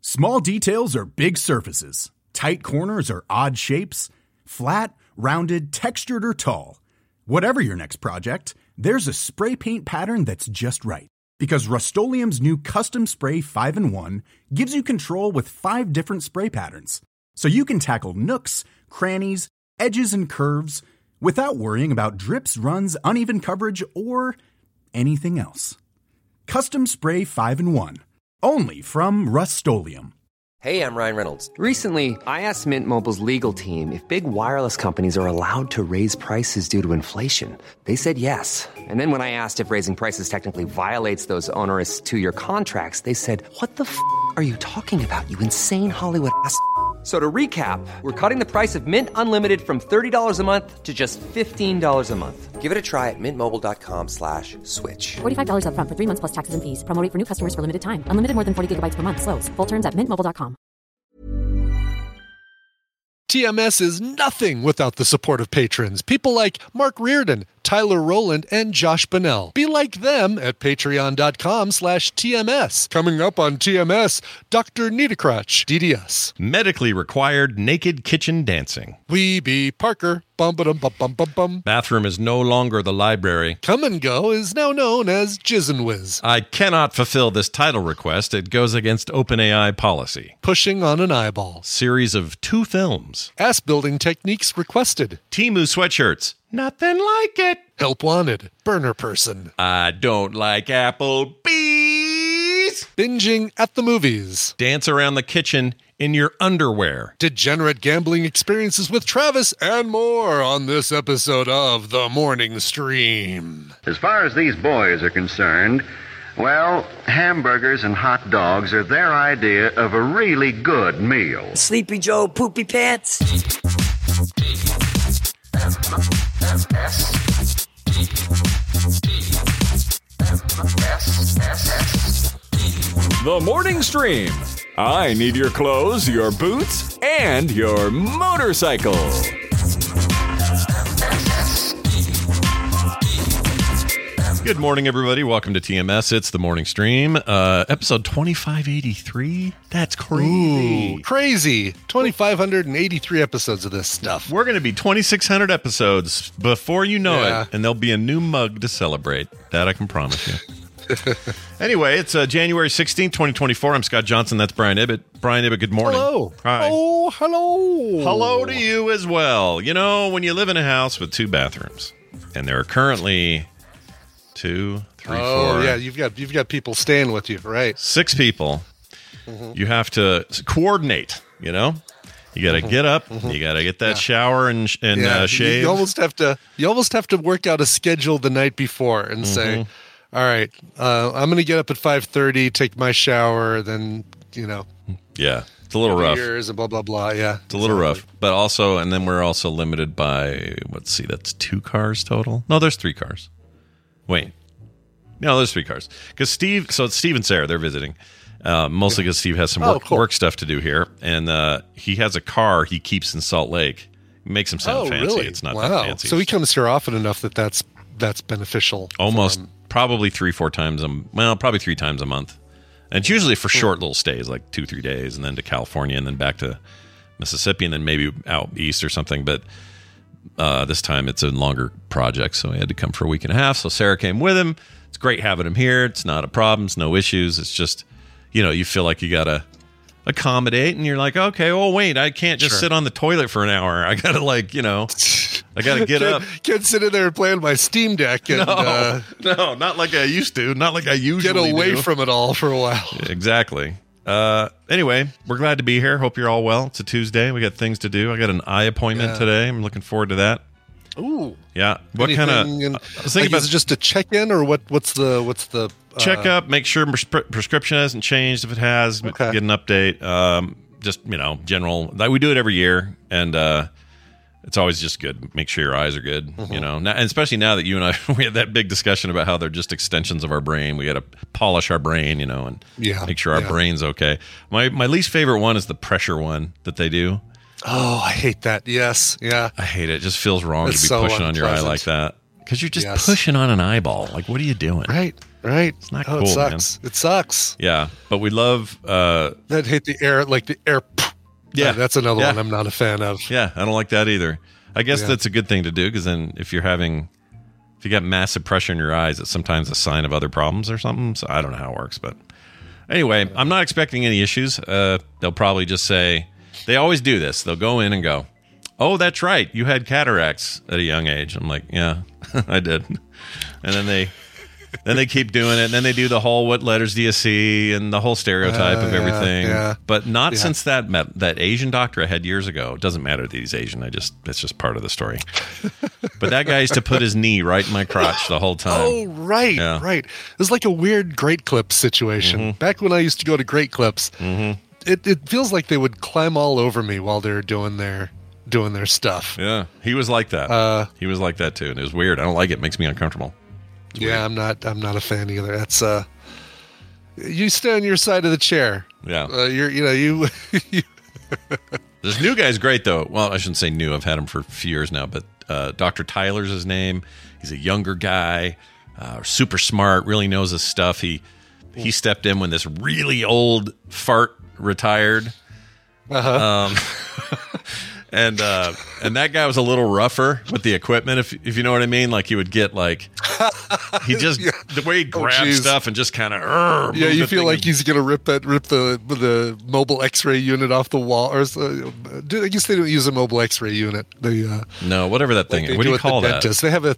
Small details are big surfaces. Tight corners are odd shapes. Flat, rounded, textured, or tall. Whatever your next project, there's a spray paint pattern that's just right. Because Rust-Oleum's new Custom Spray 5-in-1 gives you control with 5 different spray patterns. So you can tackle nooks, crannies, edges, and curves without worrying about drips, runs, uneven coverage, or anything else. Custom Spray 5-in-1. Only from Rust-Oleum. Hey, I'm Ryan Reynolds. Recently, I asked Mint Mobile's legal team if big wireless companies are allowed to raise prices due to inflation. They said yes. And then when I asked if raising prices technically violates those onerous 2-year contracts, they said, "What the f*** are you talking about, you insane Hollywood ass?" So to recap, we're cutting the price of Mint Unlimited from $30 a month to just $15 a month. Give it a try at mintmobile.com/switch. $45 up front for 3 months plus taxes and fees. Promo rate for new customers for limited time. Unlimited more than 40 gigabytes per month. Slows full terms at mintmobile.com. TMS is nothing without the support of patrons. People like Mark Reardon, Tyler Rowland, and Josh Bonnell. Be like them at patreon.com/TMS. Coming up on TMS, Dr. Niederkrotch, DDS. Medically required naked kitchen dancing. We be Parker. Bum ba dum bum bum bum bum. Bathroom is no longer the library. Come and Go is now known as Jizz and Whiz. I cannot fulfill this title request. It goes against OpenAI policy. Pushing on an eyeball. Series of 2 films. Ass building techniques requested. Temu sweatshirts. Nothing like it. Help wanted. Burner person. I don't like Applebee's. Binging at the movies. Dance around the kitchen in your underwear. Degenerate gambling experiences with Travis and more on this episode of The Morning Stream. As far as these boys are concerned, well, hamburgers and hot dogs are their idea of a really good meal. Sleepy Joe Poopy Pants. The Morning Stream. I need your clothes, your boots, and your motorcycle. Good morning, everybody. Welcome to TMS. It's the Morning Stream. Episode 2583. That's crazy. Ooh, crazy. 2,583 episodes of this stuff. We're going to be 2,600 episodes before you know it, and there'll be a new mug to celebrate. That I can promise you. Anyway, it's January 16th, 2024. I'm Scott Johnson. That's Brian Ibbett. Brian Ibbett, good morning. Hello. Hi. Oh, hello. Hello to you as well. You know, when you live in a house with 2 bathrooms, and there are currently 2, 3, 4. Oh, yeah, you've got people staying with you, right? 6 people. You have to coordinate, you know? You got to get up. You got to get that shower and shave. You almost have to work out a schedule the night before and say, all right, I'm going to get up at 5:30, take my shower, then, you know. Yeah, it's a little rough. Years and blah, blah, blah, yeah. It's a little rough. But also, and then we're also limited by, let's see, that's 2 cars total? No, there's 3 cars. Wait. No, there's 3 cars. Because Steve, so it's Steve and Sarah, they're visiting. Mostly because Steve has some work stuff to do here. And he has a car he keeps in Salt Lake. It makes him sound fancy. Really? It's not that fancy. So he comes here often enough that's beneficial. Almost probably 3-4 times probably 3 times a month. And it's usually for short little stays, like 2-3 days, and then to California, and then back to Mississippi, and then maybe out east or something. But this time it's a longer project, so he had to come for a week and a half. So Sarah came with him. It's great having him here. It's not a problem. It's no issues. It's just, you know, you feel like you got to accommodate, and you're like, okay, well, wait, I can't just sit on the toilet for an hour. I got to, like, you know, I got to get up. Can't sit in there and play on my Steam Deck. And, no, not like I used to. Not like I usually get away from it all for a while. Exactly. Anyway, we're glad to be here. Hope you're all well. It's a Tuesday. We got things to do. I got an eye appointment today. I'm looking forward to that. Ooh. Yeah. What kind of? I was thinking about, is it just a check-in, or what's the check up? Make sure prescription hasn't changed. If it has, get an update. Just, you know, general. We do it every year, and it's always just good. Make sure your eyes are good. You know, and especially now that you and I we had that big discussion about how they're just extensions of our brain. We got to polish our brain, you know, and make sure our brain's okay. My least favorite one is the pressure one that they do. Oh, I hate that. Yes. Yeah. I hate it. It just feels wrong to be pushing on your eye like that. Because you're just pushing on an eyeball. Like, what are you doing? Right. It's not cool, It sucks. man. It sucks. Yeah, but we love... That hate the air, like the air... Yeah. That's another one I'm not a fan of. Yeah, I don't like that either. I guess that's a good thing to do, because then if you got massive pressure in your eyes, it's sometimes a sign of other problems or something. So I don't know how it works, but anyway, I'm not expecting any issues. They'll probably just say, they always do this. They'll go in and go, "Oh, that's right, you had cataracts at a young age." I'm like, "Yeah, I did." And then they keep doing it, and then they do the whole "what letters do you see" and the whole stereotype of everything. Yeah. But not since that Asian doctor I had years ago. It doesn't matter that he's Asian. It's just part of the story. But that guy used to put his knee right in my crotch the whole time. Oh, right, right. It was like a weird Great Clips situation. Back when I used to go to Great Clips, it feels like they would climb all over me while they're doing their stuff. Yeah, he was like that. He was like that too, and it was weird. I don't like it. It makes me uncomfortable. Yeah, I'm not a fan either. That's you stay on your side of the chair. Yeah, you. This new guy's great though. Well, I shouldn't say new. I've had him for a few years now, but Dr. Tyler's his name. He's a younger guy, super smart, really knows his stuff. He stepped in when this really old fart retired. And that guy was a little rougher with the equipment, if you know what I mean. Like, he would get like, he just the way he grabs stuff and just kind of you feel like he's gonna rip the mobile X-ray unit off the wall, or I guess they don't use a mobile X-ray unit. No, whatever that thing is. What do you call that? They have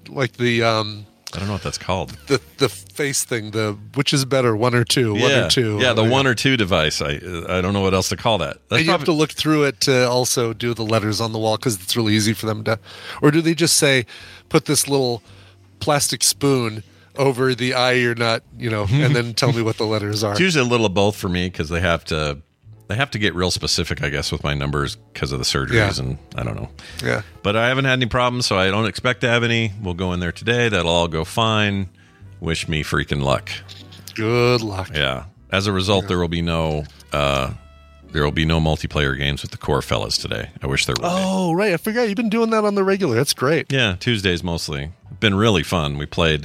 I don't know what that's called. The face thing. Which is better, one or two? Yeah. 1 or 2. Yeah, the 1 or 2 device. I don't know what else to call that. You have to look through it to also do the letters on the wall, because it's really easy for them to. Or do they just say, put this little plastic spoon over the eye you're not, and then tell me what the letters are? It's usually a little of both for me, because they have to get real specific, I guess, with my numbers because of the surgeries, and I don't know. Yeah. But I haven't had any problems, so I don't expect to have any. We'll go in there today. That'll all go fine. Wish me freaking luck. Good luck. Yeah. As a result, there will be no multiplayer games with the core fellas today. I wish there would. Oh, right. I forgot you've been doing that on the regular. That's great. Yeah, Tuesdays mostly. Been really fun. We played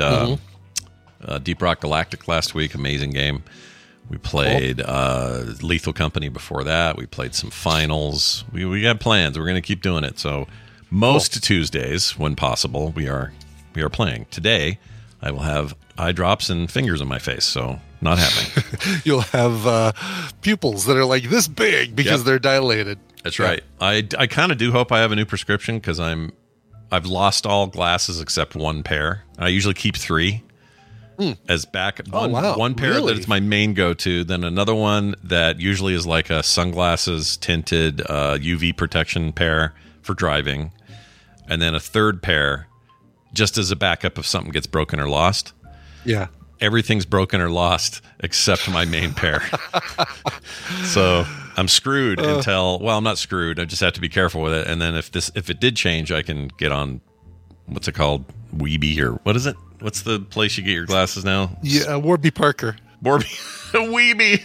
Deep Rock Galactic last week. Amazing game. We played Lethal Company before that. We played some finals. We got plans. We're going to keep doing it. So most Tuesdays, when possible, we are playing. Today, I will have eye drops and fingers on my face, so not happening. You'll have pupils that are like this big because they're dilated. That's right. I kind of do hope I have a new prescription, because I've lost all glasses except one pair. I usually keep 3. As back one pair that's my main go-to, then another one that usually is like a sunglasses tinted UV protection pair for driving, and then a third pair just as a backup if something gets broken or lost. Yeah, everything's broken or lost except my main pair. So I'm screwed until I'm not screwed. I just have to be careful with it, and then if it did change, I can get on what's it called, Weeby, or what is it? What's the place you get your glasses now? Yeah, Warby Parker. Weeby.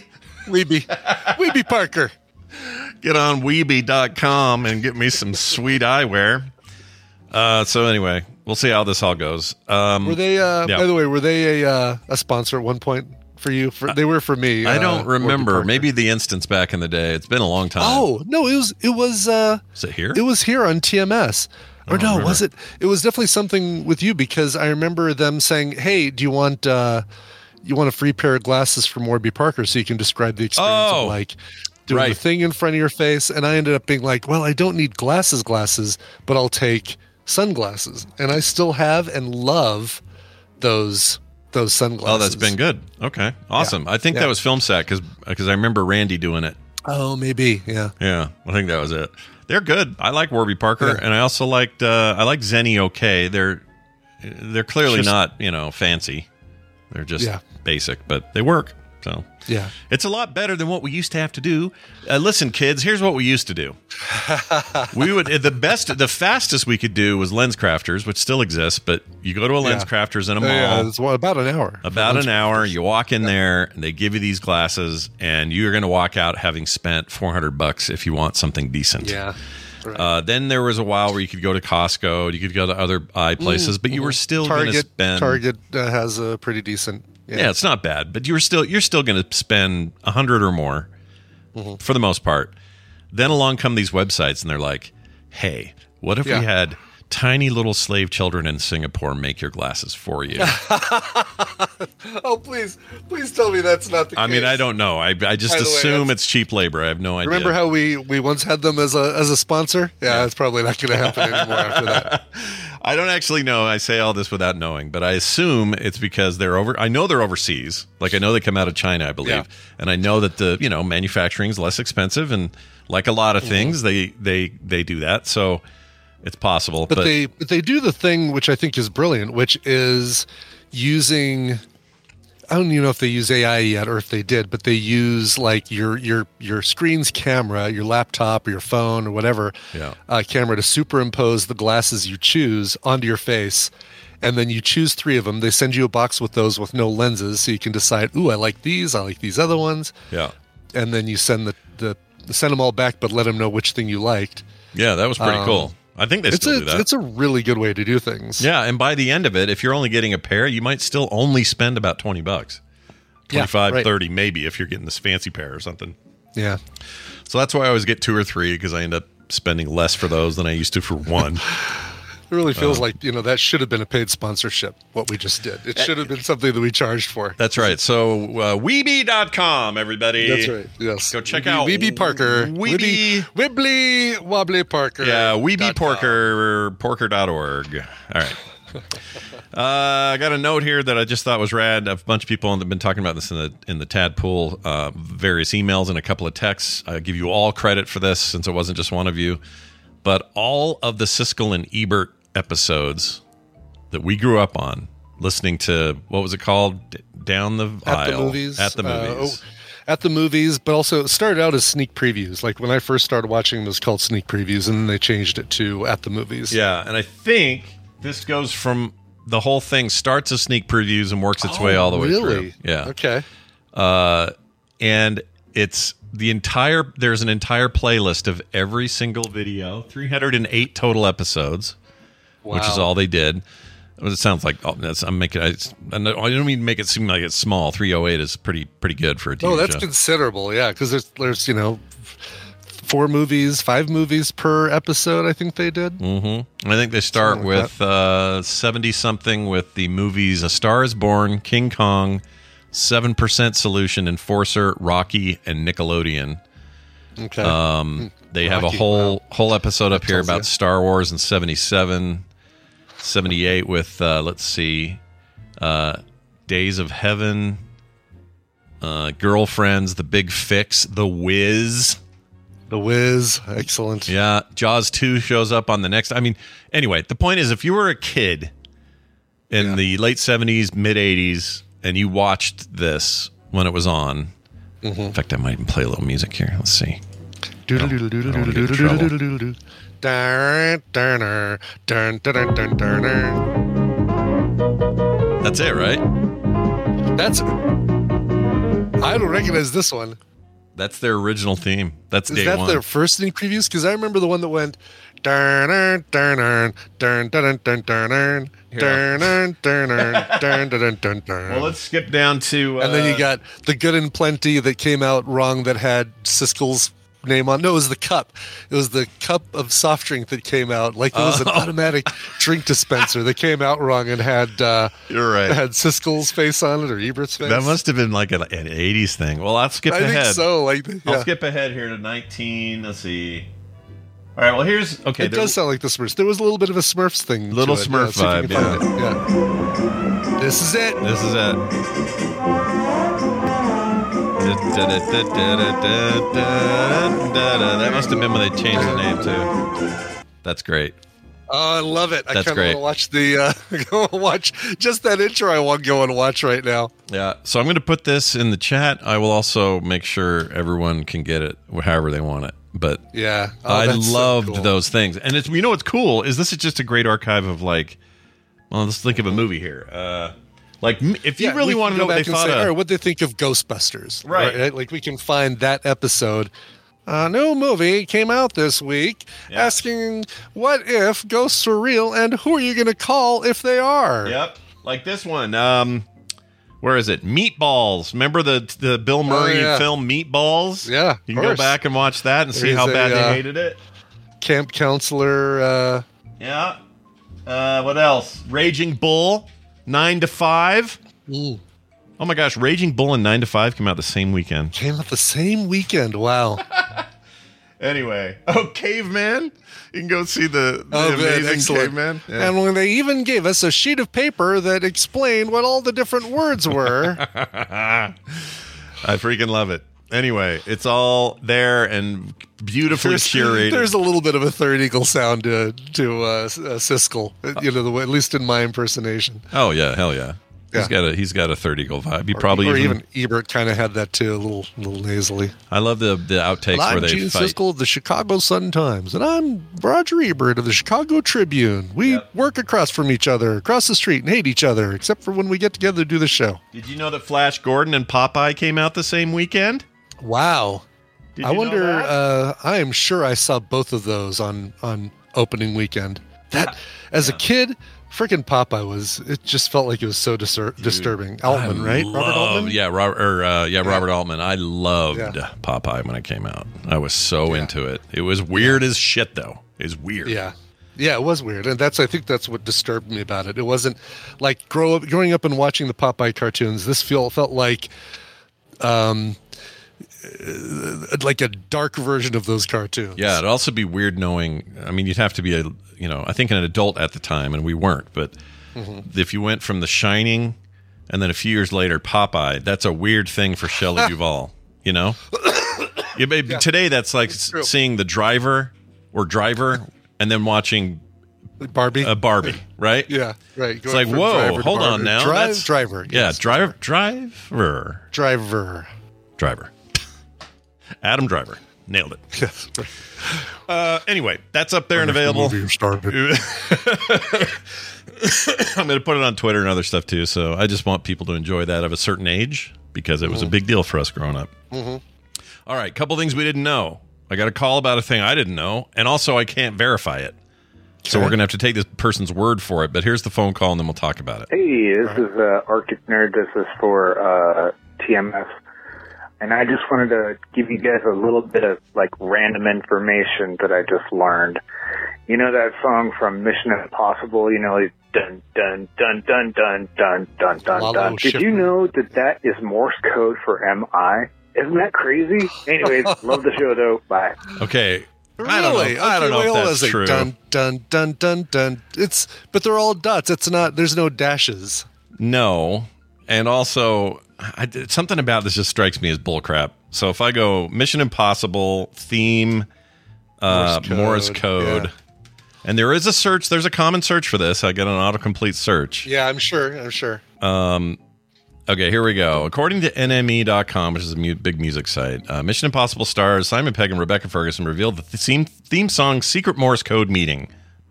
Weeby Parker. Get on Weeby.com and get me some sweet eyewear. So anyway, we'll see how this all goes. Were they, by the way, were they a sponsor at one point for you? They were for me. I don't remember. Maybe the Instance back in the day. It's been a long time. Oh, no, it was. Is it here? It was here on TMS. Or no, was it? It was definitely something with you, because I remember them saying, "Hey, do you want a free pair of glasses from Warby Parker so you can describe the experience of like doing the thing in front of your face?" And I ended up being like, "Well, I don't need glasses, but I'll take sunglasses." And I still have and love those sunglasses. Oh, that's been good. Okay, awesome. Yeah. I think that was FilmSat because I remember Randy doing it. Oh, maybe. Yeah. Yeah, I think that was it. They're good. I like Warby Parker, and I also liked Zenni OK. They're clearly not fancy. They're just basic, but they work. So yeah, it's a lot better than what we used to have to do. Listen, kids, here's what we used to do. We would the fastest we could do was Lens Crafters, which still exists, but you go to a Lens Crafters in a mall. Yeah, it's about an hour. About an hour. You walk in there, and they give you these glasses, and you're going to walk out having spent $400 if you want something decent. Yeah. Right. Then there was a while where you could go to Costco, you could go to other eye places, but you were still going to spend. Target has a pretty decent. Yeah, it's not bad, but you're still going to spend $100 or more for the most part. Then along come these websites, and they're like, "Hey, what if we had tiny little slave children in Singapore make your glasses for you?" Oh, please tell me that's not the case. I mean, I don't know. I just assume it's cheap labor. I have no idea. Remember how we once had them as a sponsor? Yeah, it's probably not going to happen anymore after that. I don't actually know. I say all this without knowing, but I assume it's because I know they're overseas. Like, I know they come out of China, I believe, and I know that the manufacturing is less expensive, and like a lot of things, they do that. So it's possible. But they do the thing which I think is brilliant, which is using. I don't even know if they use AI yet or if they did, but they use like your screen's camera, your laptop or your phone or whatever camera to superimpose the glasses you choose onto your face. And then you choose 3 of them. They send you a box with those with no lenses, so you can decide, ooh, I like these other ones. Yeah. And then you send send them all back, but let them know which thing you liked. Yeah, that was pretty cool. I think they still do that. It's a really good way to do things. Yeah, and by the end of it, if you're only getting a pair, you might still only spend about $20. 25, 30 maybe if you're getting this fancy pair or something. Yeah. So that's why I always get 2 or 3, because I end up spending less for those than I used to for one. It really feels like, that should have been a paid sponsorship, what we just did. It should have been something that we charged for. That's right. So Weebly.com, everybody. That's right, yes. Go check out Weeby Parker. Wibbly Wobbly Parker. Yeah, Porker.org. All right. I got a note here that I just thought was rad. A bunch of people have been talking about this in the Tadpool, various emails and a couple of texts. I give you all credit for this since it wasn't just one of you. But all of the Siskel and Ebert episodes that we grew up on, listening to, what was it called? Down the Aisle. At the movies. At the movies. At the movies, but also it started out as sneak previews. Like when I first started watching, it was called sneak previews, and then they changed it to At the Movies. Yeah, and I think this goes from, the whole thing starts as sneak previews and works its way all the way through. Yeah. Okay. And it's there's an entire playlist of every single video, 308 total episodes, which is all they did. It sounds like I don't mean to make it seem like it's small. 308 is pretty good for a TV show. Oh, that's considerable, yeah, because there's 5 movies per episode, I think they did. Mm-hmm. I think they start with 70-something with the movies A Star is Born, King Kong, 7% Solution, Enforcer, Rocky, and Nickelodeon. Okay. They have a whole episode up here about Star Wars in 77, 78 with, Days of Heaven, Girlfriends, The Big Fix, The Wiz. The Wiz, excellent. Yeah, Jaws 2 shows up on the next. I mean, anyway, the point is, if you were a kid in the late 70s, mid 80s, and you watched this when it was on, in fact, I might even play a little music here. Let's see. That's it, right? I don't recognize this one. That's their original theme. That's Is day that one. their first sneak previews? Because I remember the one that went. Well, let's skip down to. And then you got The Good and Plenty that came out wrong that had Siskel's name on. No, it was the cup. It was the cup of soft drink that came out. Like it was an automatic drink dispenser that came out wrong and had. You're right. Had Siskel's face on it or Ebert's face. That must have been like an 80s thing. Well, I'll skip ahead. I think so. I'll skip ahead here to 19. Let's see. All right. Well, here's okay. It does sound like the Smurfs. There was a little bit of a Smurfs thing. Little Smurf vibe. Yeah. This is it. This is it. That must have been when they changed the name too. That's great. Oh, I love it. That's I kind of want to watch just that intro. I want to go and watch right now. Yeah. So I'm going to put this in the chat. I will also make sure everyone can get it however they want it. But yeah, I loved those things. And it's what's cool is this is just a great archive of let's think of a movie here. If you really want to know what they thought of, or what they think of Ghostbusters, right? Like we can find that episode A new movie came out this week asking, what if ghosts are real and who are you going to call if they are? Yep. Like this one. Where is it? Meatballs. Remember the Bill Murray film Meatballs? Yeah. You can go back and watch that and see how bad they hated it. Camp counselor. Yeah. What else? Raging Bull, 9 to 5. Ooh. Oh my gosh, Raging Bull and 9 to 5 came out the same weekend. Wow. Anyway, Caveman. You can go see the amazing Caveman. Yeah. And when they even gave us a sheet of paper that explained what all the different words were. I freaking love it. Anyway, it's all there and beautifully curated. There's a little bit of a Third Eagle sound to Siskel, at least in my impersonation. Oh yeah, hell yeah. He's got a Third Eagle vibe. Or even Ebert kind of had that too, a little nasally. I love the outtakes where they Gene fight. Siskel of the Chicago Sun-Times, and I'm Roger Ebert of the Chicago Tribune. We work across from each other, across the street, and hate each other, except for when we get together to do the show. Did you know that Flash Gordon and Popeye came out the same weekend? Wow. Did I you wonder. know that? I am sure I saw both of those on opening weekend. As a kid, freaking Popeye it just felt like it was so disturbing. Altman, right? Robert Altman? Yeah, Robert Altman. I loved Popeye when it came out. I was so into it. It was weird as shit, though. It was weird. Yeah. Yeah, it was weird. And I think that's what disturbed me about it. It wasn't like growing up and watching the Popeye cartoons, this felt like a dark version of those cartoons. Yeah, it'd also be weird knowing, you'd have to be I think an adult at the time, and we weren't, but if you went from The Shining and then a few years later Popeye, that's a weird thing for Shelley Duvall, Today that's like seeing The Driver and then watching Barbie, right? Yeah, right. It's like, whoa, hold on now. Driver. Yes. Yeah, Driver. Adam Driver. Nailed it. Yes. Anyway, that's up there and available. I'm going to put it on Twitter and other stuff too. So I just want people to enjoy that of a certain age because it was a big deal for us growing up. All right, couple things we didn't know. I got a call about a thing I didn't know, and also I can't verify it. So we're going to have to take this person's word for it. But here's the phone call, and then we'll talk about it. Hey, this is Arctic Nerd. This is for TMS. And I just wanted to give you guys a little bit of, random information that I just learned. You know that song from Mission Impossible? Dun, dun, dun, dun, dun, dun, dun, dun, dun. Did you know that is Morse code for MI? Isn't that crazy? Anyways, love the show, though. Bye. Okay. Really? I don't know if that's true. Dun, dun, dun, dun, dun. But they're all dots. There's no dashes. No. And also, something about this just strikes me as bullcrap. So if I go Mission Impossible theme, Morse code, and there is a search, there's a common search for this. I get an autocomplete search. Yeah, I'm sure. Okay, here we go. According to NME.com, which is a big music site, Mission Impossible stars Simon Pegg and Rebecca Ferguson revealed the theme song's secret Morse code meaning.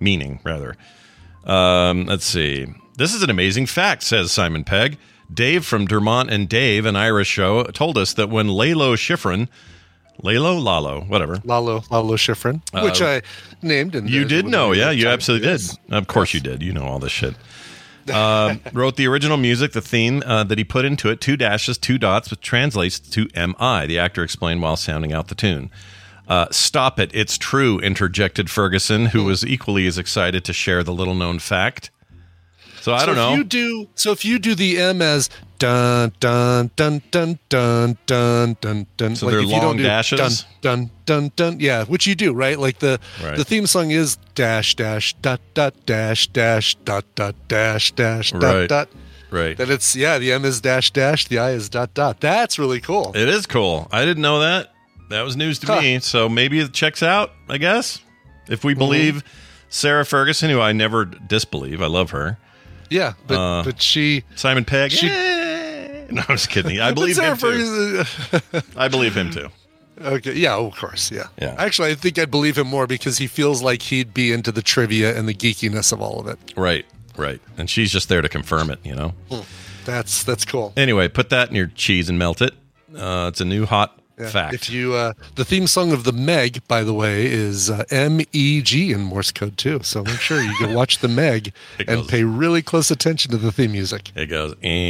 Let's see. This is an amazing fact, says Simon Pegg. Dave from Dermont and Dave, an Irish show, told us that when Lalo Schifrin, Lalo, Schifrin, which I named. You did know, yeah, you absolutely did. Of course you did. You know all this shit. Wrote the original music, the theme that he put into it, 2 dashes, 2 dots, which translates to M.I., the actor explained while sounding out the tune. Stop it, it's true, interjected Ferguson, who was equally as excited to share the little-known fact. So I don't know. If you do the M as dun dun dun dun dun dun dun dun, so they're long dashes. Dun dun dun. Yeah, which you do, right? Like the theme song is dash dash dot dot dash dash dot dot dash dash dot dot. Right. That it's the M is dash dash, the I is dot dot. That's really cool. It is cool. I didn't know that. That was news to me. So maybe it checks out. I guess if we believe Sarah Ferguson, who I never disbelieve, I love her. Yeah, but Simon Pegg. No, I'm just kidding. I believe him too. I believe him too. Okay. Yeah, of course. Yeah. Actually, I think I'd believe him more because he feels like he'd be into the trivia and the geekiness of all of it. Right. And she's just there to confirm it, That's cool. Anyway, put that in your cheese and melt it. It's a new hot Yeah. Fact. If you, the theme song of the Meg, by the way, is MEG in Morse code too. So make sure you go watch the Meg and pay really close attention to the theme music. It goes.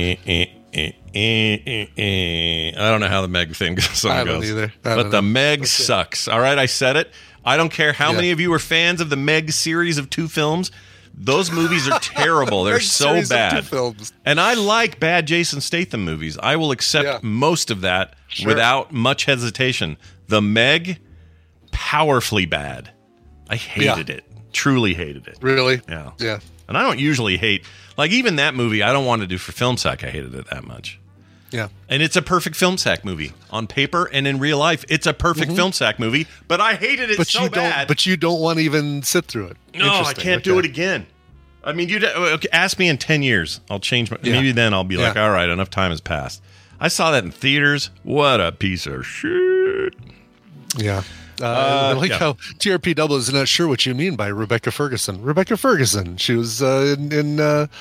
I don't know how the Meg theme song goes. I don't either. But the Meg sucks. All right, I said it. I don't care how many of you are fans of the Meg series of 2 films. Those movies are terrible. They're so bad. And I like bad Jason Statham movies. I will accept most of that without much hesitation. The Meg, powerfully bad. I hated it. Truly hated it. Really? Yeah. Yeah. And I don't usually hate, like even that movie, I don't want to do for Film Sack. I hated it that much. Yeah. And it's a perfect Film Sack movie. On paper and in real life, it's a perfect Film Sack movie, but I hated it so bad. But you don't want to even sit through it. No, I can't do it again. I mean, you'd ask me in 10 years. I'll change my... Maybe then I'll be like, all right, enough time has passed. I saw that in theaters. What a piece of shit. Yeah. I like how TRPW is not sure what you mean by Rebecca Ferguson. Rebecca Ferguson. She was in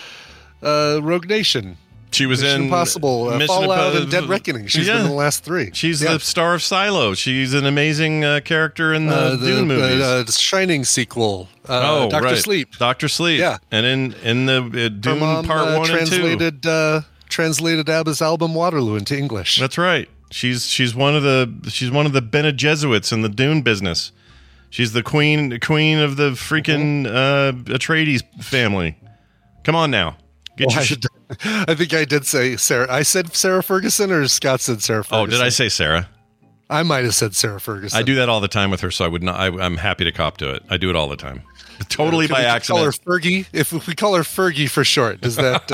Rogue Nation. She was Mission in Impossible, Fallout, and Dead Reckoning. She's been in the last 3. She's the star of Silo. She's an amazing character in the Dune movies. The Shining sequel. Dr. Sleep. Dr. Sleep. Yeah. And in the Dune Part 1 and 2. Translated ABBA's album Waterloo into English. That's right. She's one of the Bene Gesserit in the Dune business. She's the queen of the freaking Atreides family. Come on now. I think I did say Sarah. I said Sarah Ferguson, or Scott said Sarah Ferguson. Oh, did I say Sarah? I might have said Sarah Ferguson. I do that all the time with her, so I would not. I'm happy to cop to it. I do it all the time, totally by accident. Call her Fergie. If we call her Fergie for short, does that?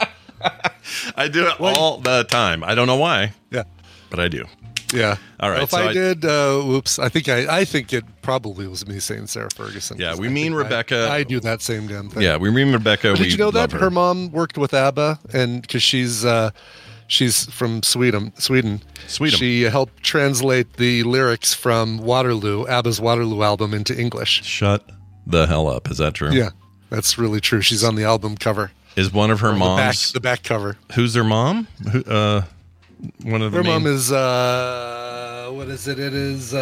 I do it all the time. I don't know why. Yeah, but I do. Yeah. All right. Well, if I did, whoops. I think it probably was me saying Sarah Ferguson. Yeah, we mean Rebecca. I do that same damn thing. Yeah, we mean Rebecca. But did you know that her mom worked with ABBA, and because she's from Sweden. She helped translate the lyrics from Waterloo, ABBA's Waterloo album, into English. Shut the hell up! Is that true? Yeah, that's really true. She's on the album cover. Is one of her moms the back cover? Who's their mom? One of her mom is what is it? It is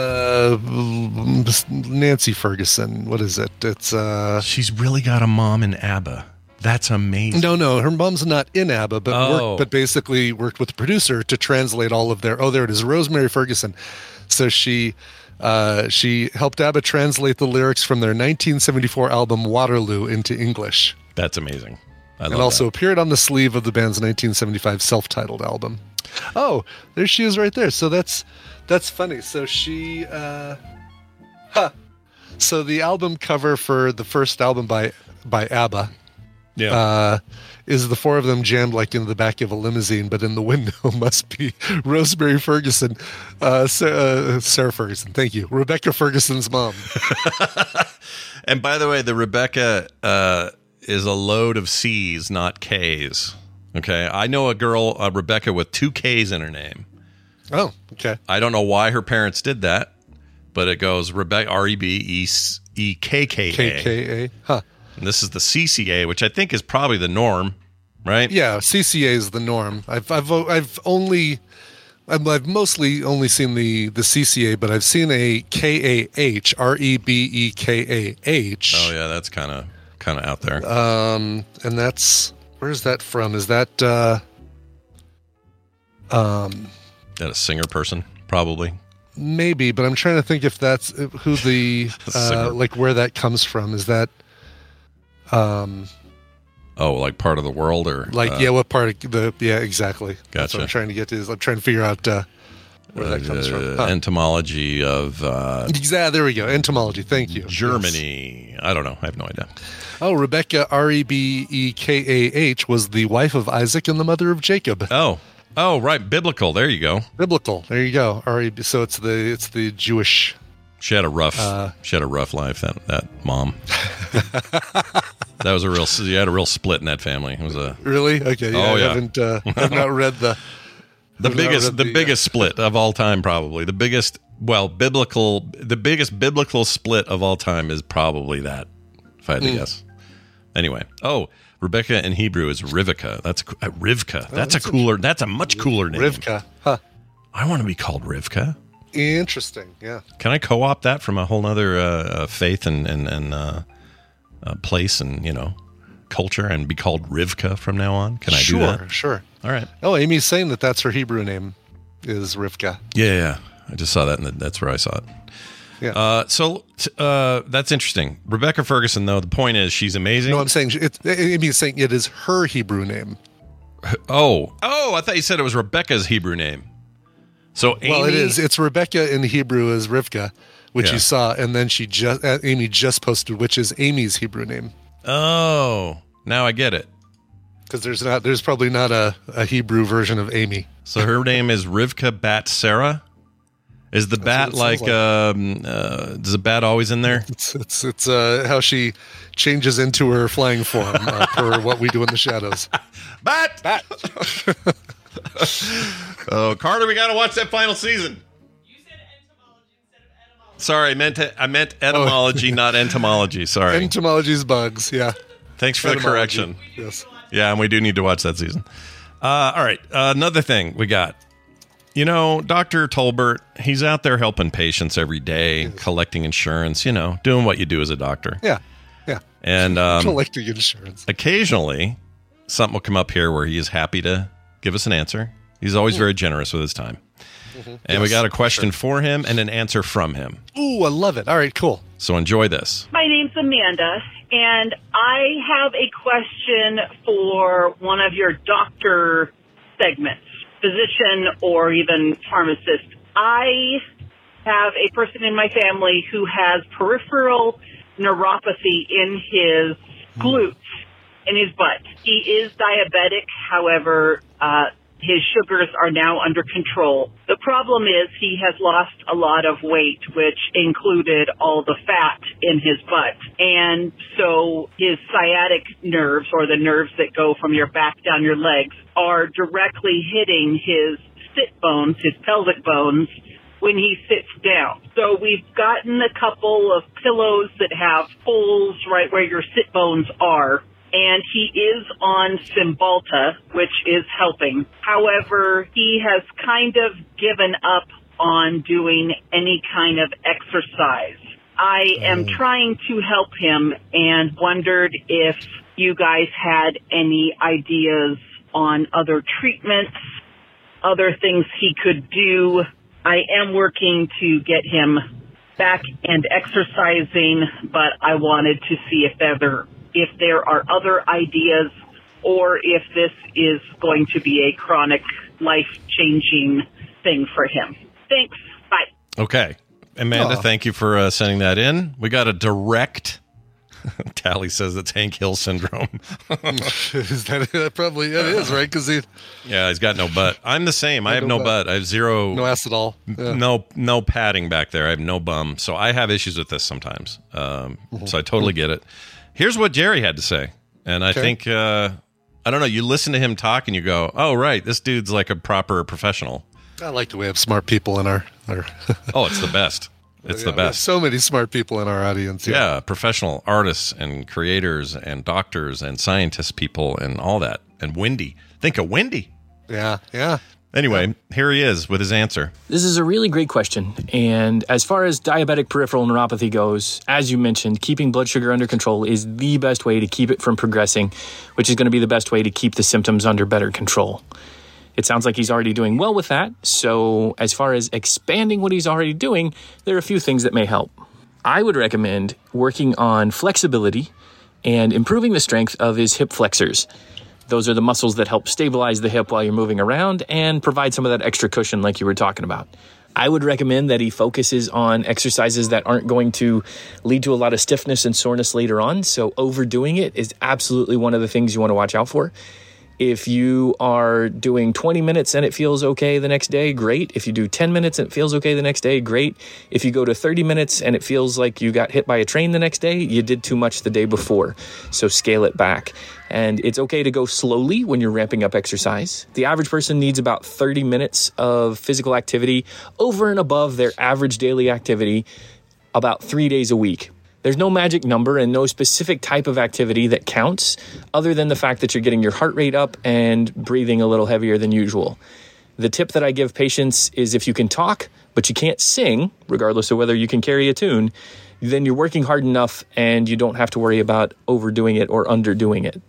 Nancy Ferguson. What is it? It's she's really got a mom in ABBA. That's amazing. No, her mom's not in ABBA, but basically worked with the producer to translate all of their. Oh, there it is, Rosemary Ferguson. So she helped ABBA translate the lyrics from their 1974 album Waterloo into English. That's amazing. And also appeared on the sleeve of the band's 1975 self-titled album. Oh, there she is right there. So that's funny. So she So the album cover for the first album by ABBA is the 4 of them jammed like in the back of a limousine, but in the window must be Rosemary Ferguson, Sarah Ferguson. Thank you. Rebecca Ferguson's mom. And by the way, the Rebecca is a load of C's, not K's. Okay, I know a girl, Rebecca, with 2 K's in her name. Oh, okay. I don't know why her parents did that, but it goes Rebecca, Rebekka. KKA. Huh. And this is the CCA, which I think is probably the norm, right? Yeah, CCA is the norm. I've mostly only seen the CCA, but I've seen a KAH, REBEKAH. Oh yeah, that's kind of out there. And that's, where's that from? Is that that a singer person? Probably. Maybe, but I'm trying to think if that's who the like where that comes from. Is that like part of the world, or like what part of the exactly. Gotcha. That's what I'm trying to get to. Is I'm trying to figure out where that comes from. Entomology of there we go. Entomology. Thank you. Germany. Yes. I don't know. I have no idea. Oh, Rebecca, REBEKAH, was the wife of Isaac and the mother of Jacob. Oh, right. Biblical. There you go. Biblical. There you go. So it's the Jewish. She had a rough life. That mom. That was you had a real split in that family. It was a really okay. Yeah, I've not read the biggest split of all time. Probably the biggest biblical split of all time is probably that. If I had to guess. Anyway, Rebecca in Hebrew is Rivka. That's Rivka. That's a much cooler name. Rivka. Huh. I want to be called Rivka. Interesting. Yeah. Can I co-opt that from a whole other faith and place and culture and be called Rivka from now on? Can I do that? Sure. All right. Oh, Amy's saying that's her Hebrew name is Rivka. Yeah. I just saw that, and that's where I saw it. Yeah. So that's interesting. Rebecca Ferguson, though, the point is she's amazing. No, I'm saying Amy's saying it is her Hebrew name. Oh, I thought you said it was Rebecca's Hebrew name. So Amy, well, it is. It's Rebecca in Hebrew is Rivka, which you saw, and then Amy just posted, which is Amy's Hebrew name. Oh, now I get it. Because there's probably not a Hebrew version of Amy. So her name is Rivka Bat Sarah. Is the bat like? Is the bat always in there? It's how she changes into her flying form per what we do in the shadows. Bat. Oh, Carter, we got to watch that final season. You said entomology instead of etymology. Sorry, I meant etymology, not entomology. Sorry. Entomology's bugs. Yeah. Thanks for the correction. Yes. Yeah, and we do need to watch that season. All right, another thing we got. Dr. Tolbert, he's out there helping patients every day, collecting insurance, doing what you do as a doctor. Yeah. And collecting insurance. Occasionally, something will come up here where he is happy to give us an answer. He's always very generous with his time. Mm-hmm. And we got a question for him and an answer from him. Ooh, I love it. All right, cool. So enjoy this. My name's Amanda, and I have a question for one of your doctor segments. Physician or even pharmacist. I have a person in my family who has peripheral neuropathy in his glutes, in his butt. He is diabetic, however, his sugars are now under control. The problem is he has lost a lot of weight, which included all the fat in his butt. And so his sciatic nerves, or the nerves that go from your back down your legs, are directly hitting his sit bones, his pelvic bones, when he sits down. So we've gotten a couple of pillows that have holes right where your sit bones are. And he is on Cymbalta, which is helping. However, he has kind of given up on doing any kind of exercise. I am trying to help him and wondered if you guys had any ideas on other treatments, other things he could do. I am working to get him back and exercising, but I wanted to see if there are other ideas or if this is going to be a chronic, life-changing thing for him. Thanks. Bye. Okay. Amanda, thank you for sending that in. We got a direct... Tally says it's Hank Hill syndrome. Is that probably it is, right? Because he's got no butt. I'm the same. I have no butt. I have zero. No ass at all. Yeah. No padding back there. I have no bum. So I have issues with this sometimes. So I totally get it. Here's what Jerry had to say. And I think, I don't know, you listen to him talk and you go, oh, right, this dude's like a proper professional. I like the way we have smart people in our Oh, it's the best. It's the best. So many smart people in our audience. Yeah, professional artists and creators and doctors and scientists people and all that. And Wendy. Think of Wendy. Yeah. Anyway, here he is with his answer. This is a really great question. And as far as diabetic peripheral neuropathy goes, as you mentioned, keeping blood sugar under control is the best way to keep it from progressing, which is going to be the best way to keep the symptoms under better control. It sounds like he's already doing well with that. So as far as expanding what he's already doing, there are a few things that may help. I would recommend working on flexibility and improving the strength of his hip flexors. Those are the muscles that help stabilize the hip while you're moving around and provide some of that extra cushion like you were talking about. I would recommend that he focuses on exercises that aren't going to lead to a lot of stiffness and soreness later on. So overdoing it is absolutely one of the things you want to watch out for. If you are doing 20 minutes and it feels okay the next day, great. If you do 10 minutes and it feels okay the next day, great. If you go to 30 minutes and it feels like you got hit by a train the next day, you did too much the day before. So scale it back. And it's okay to go slowly when you're ramping up exercise. The average person needs about 30 minutes of physical activity over and above their average daily activity about 3 days a week. There's no magic number and no specific type of activity that counts other than the fact that you're getting your heart rate up and breathing a little heavier than usual. The tip that I give patients is if you can talk, but you can't sing, regardless of whether you can carry a tune, then you're working hard enough and you don't have to worry about overdoing it or underdoing it.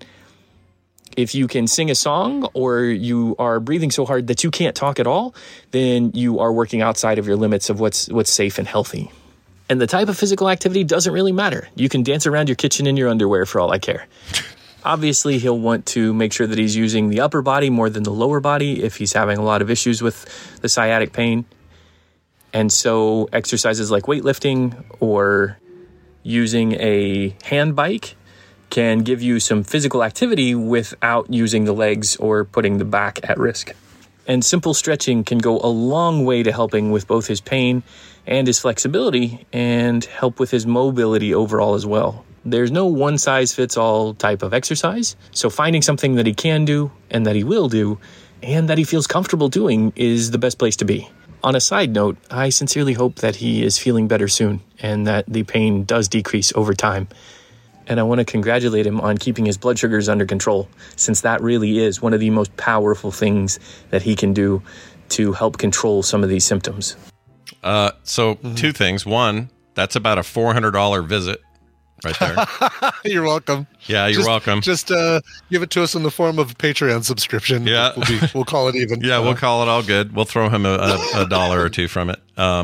If you can sing a song or you are breathing so hard that you can't talk at all, then you are working outside of your limits of what's safe and healthy. And the type of physical activity doesn't really matter. You can dance around your kitchen in your underwear for all I care. Obviously, he'll want to make sure that he's using the upper body more than the lower body if he's having a lot of issues with the sciatic pain. And so exercises like weightlifting or using a hand bike can give you some physical activity without using the legs or putting the back at risk. And simple stretching can go a long way to helping with both his pain and his flexibility and help with his mobility overall as well. There's no one-size-fits-all type of exercise, so finding something that he can do and that he will do and that he feels comfortable doing is the best place to be. On a side note, I sincerely hope that he is feeling better soon and that the pain does decrease over time. And I want to congratulate him on keeping his blood sugars under control, since that really is one of the most powerful things that he can do to help control some of these symptoms. So two things. One, that's about a $400 visit right there. You're welcome. Yeah, you're welcome. Just give it to us in the form of a Patreon subscription. Yeah. We'll call it even. Yeah, we'll call it all good. We'll throw him a dollar or two from it.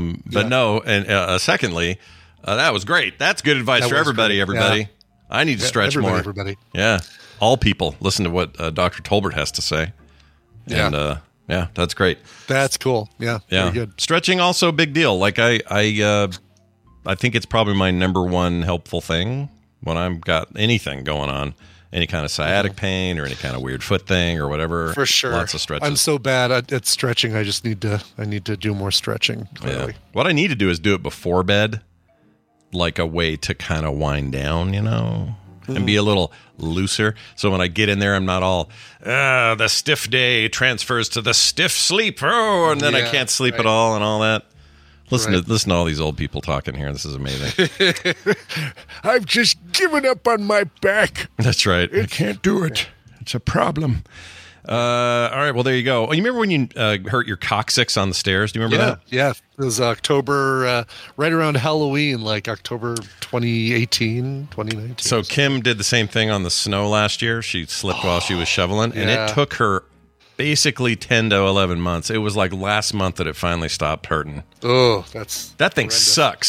No, and secondly, that was great. That's good advice for everybody, great. everybody. Yeah. I need to stretch more. Everybody. Yeah. All people. Listen to what Dr. Tolbert has to say. And, yeah, that's great. That's cool. Yeah. Very good. Stretching also a big deal. Like I think it's probably my number one helpful thing when I've got anything going on, any kind of sciatic pain or any kind of weird foot thing or whatever. For sure. Lots of stretches. I'm so bad at stretching. I just need to do more stretching. Clearly. Yeah. What I need to do is do it before bed, like a way to kind of wind down, and be a little looser. So when I get in there, I'm not all, the stiff day transfers to the stiff sleep. Oh, and then I can't sleep at all and all that. Listen to all these old people talking here. This is amazing. I've just given up on my back. That's right. I can't do it. It's a problem. All right. Well, there you go. Oh, you remember when you hurt your coccyx on the stairs? Do you remember that? Yeah. It was October, right around Halloween, like October 2018, 2019. So Kim did the same thing on the snow last year. She slipped while she was shoveling, and it took her basically 10 to 11 months. It was like last month that it finally stopped hurting. Oh, that thing horrendous.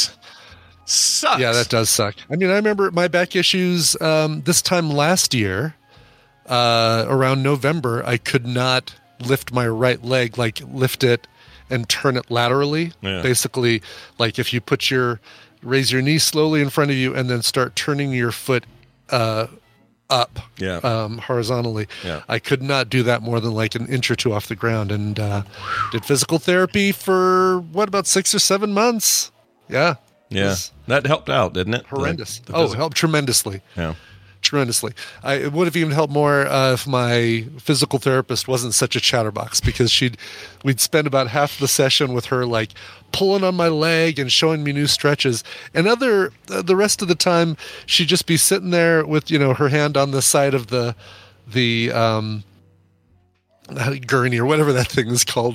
Sucks. Yeah, that does suck. I mean, I remember my back issues this time last year, around November. I could not lift my right leg, like lift it and turn it laterally. Yeah. Basically, like if you raise your knee slowly in front of you and then start turning your foot up horizontally. Yeah. I could not do that more than like an inch or two off the ground, and did physical therapy for about 6 or 7 months. Yeah. That helped out, didn't it? Horrendous. It helped tremendously. Yeah. Tremendously. It would have even helped more if my physical therapist wasn't such a chatterbox, because we'd spend about half the session with her like pulling on my leg and showing me new stretches, and the rest of the time she'd just be sitting there with her hand on the side of the gurney or whatever that thing is called,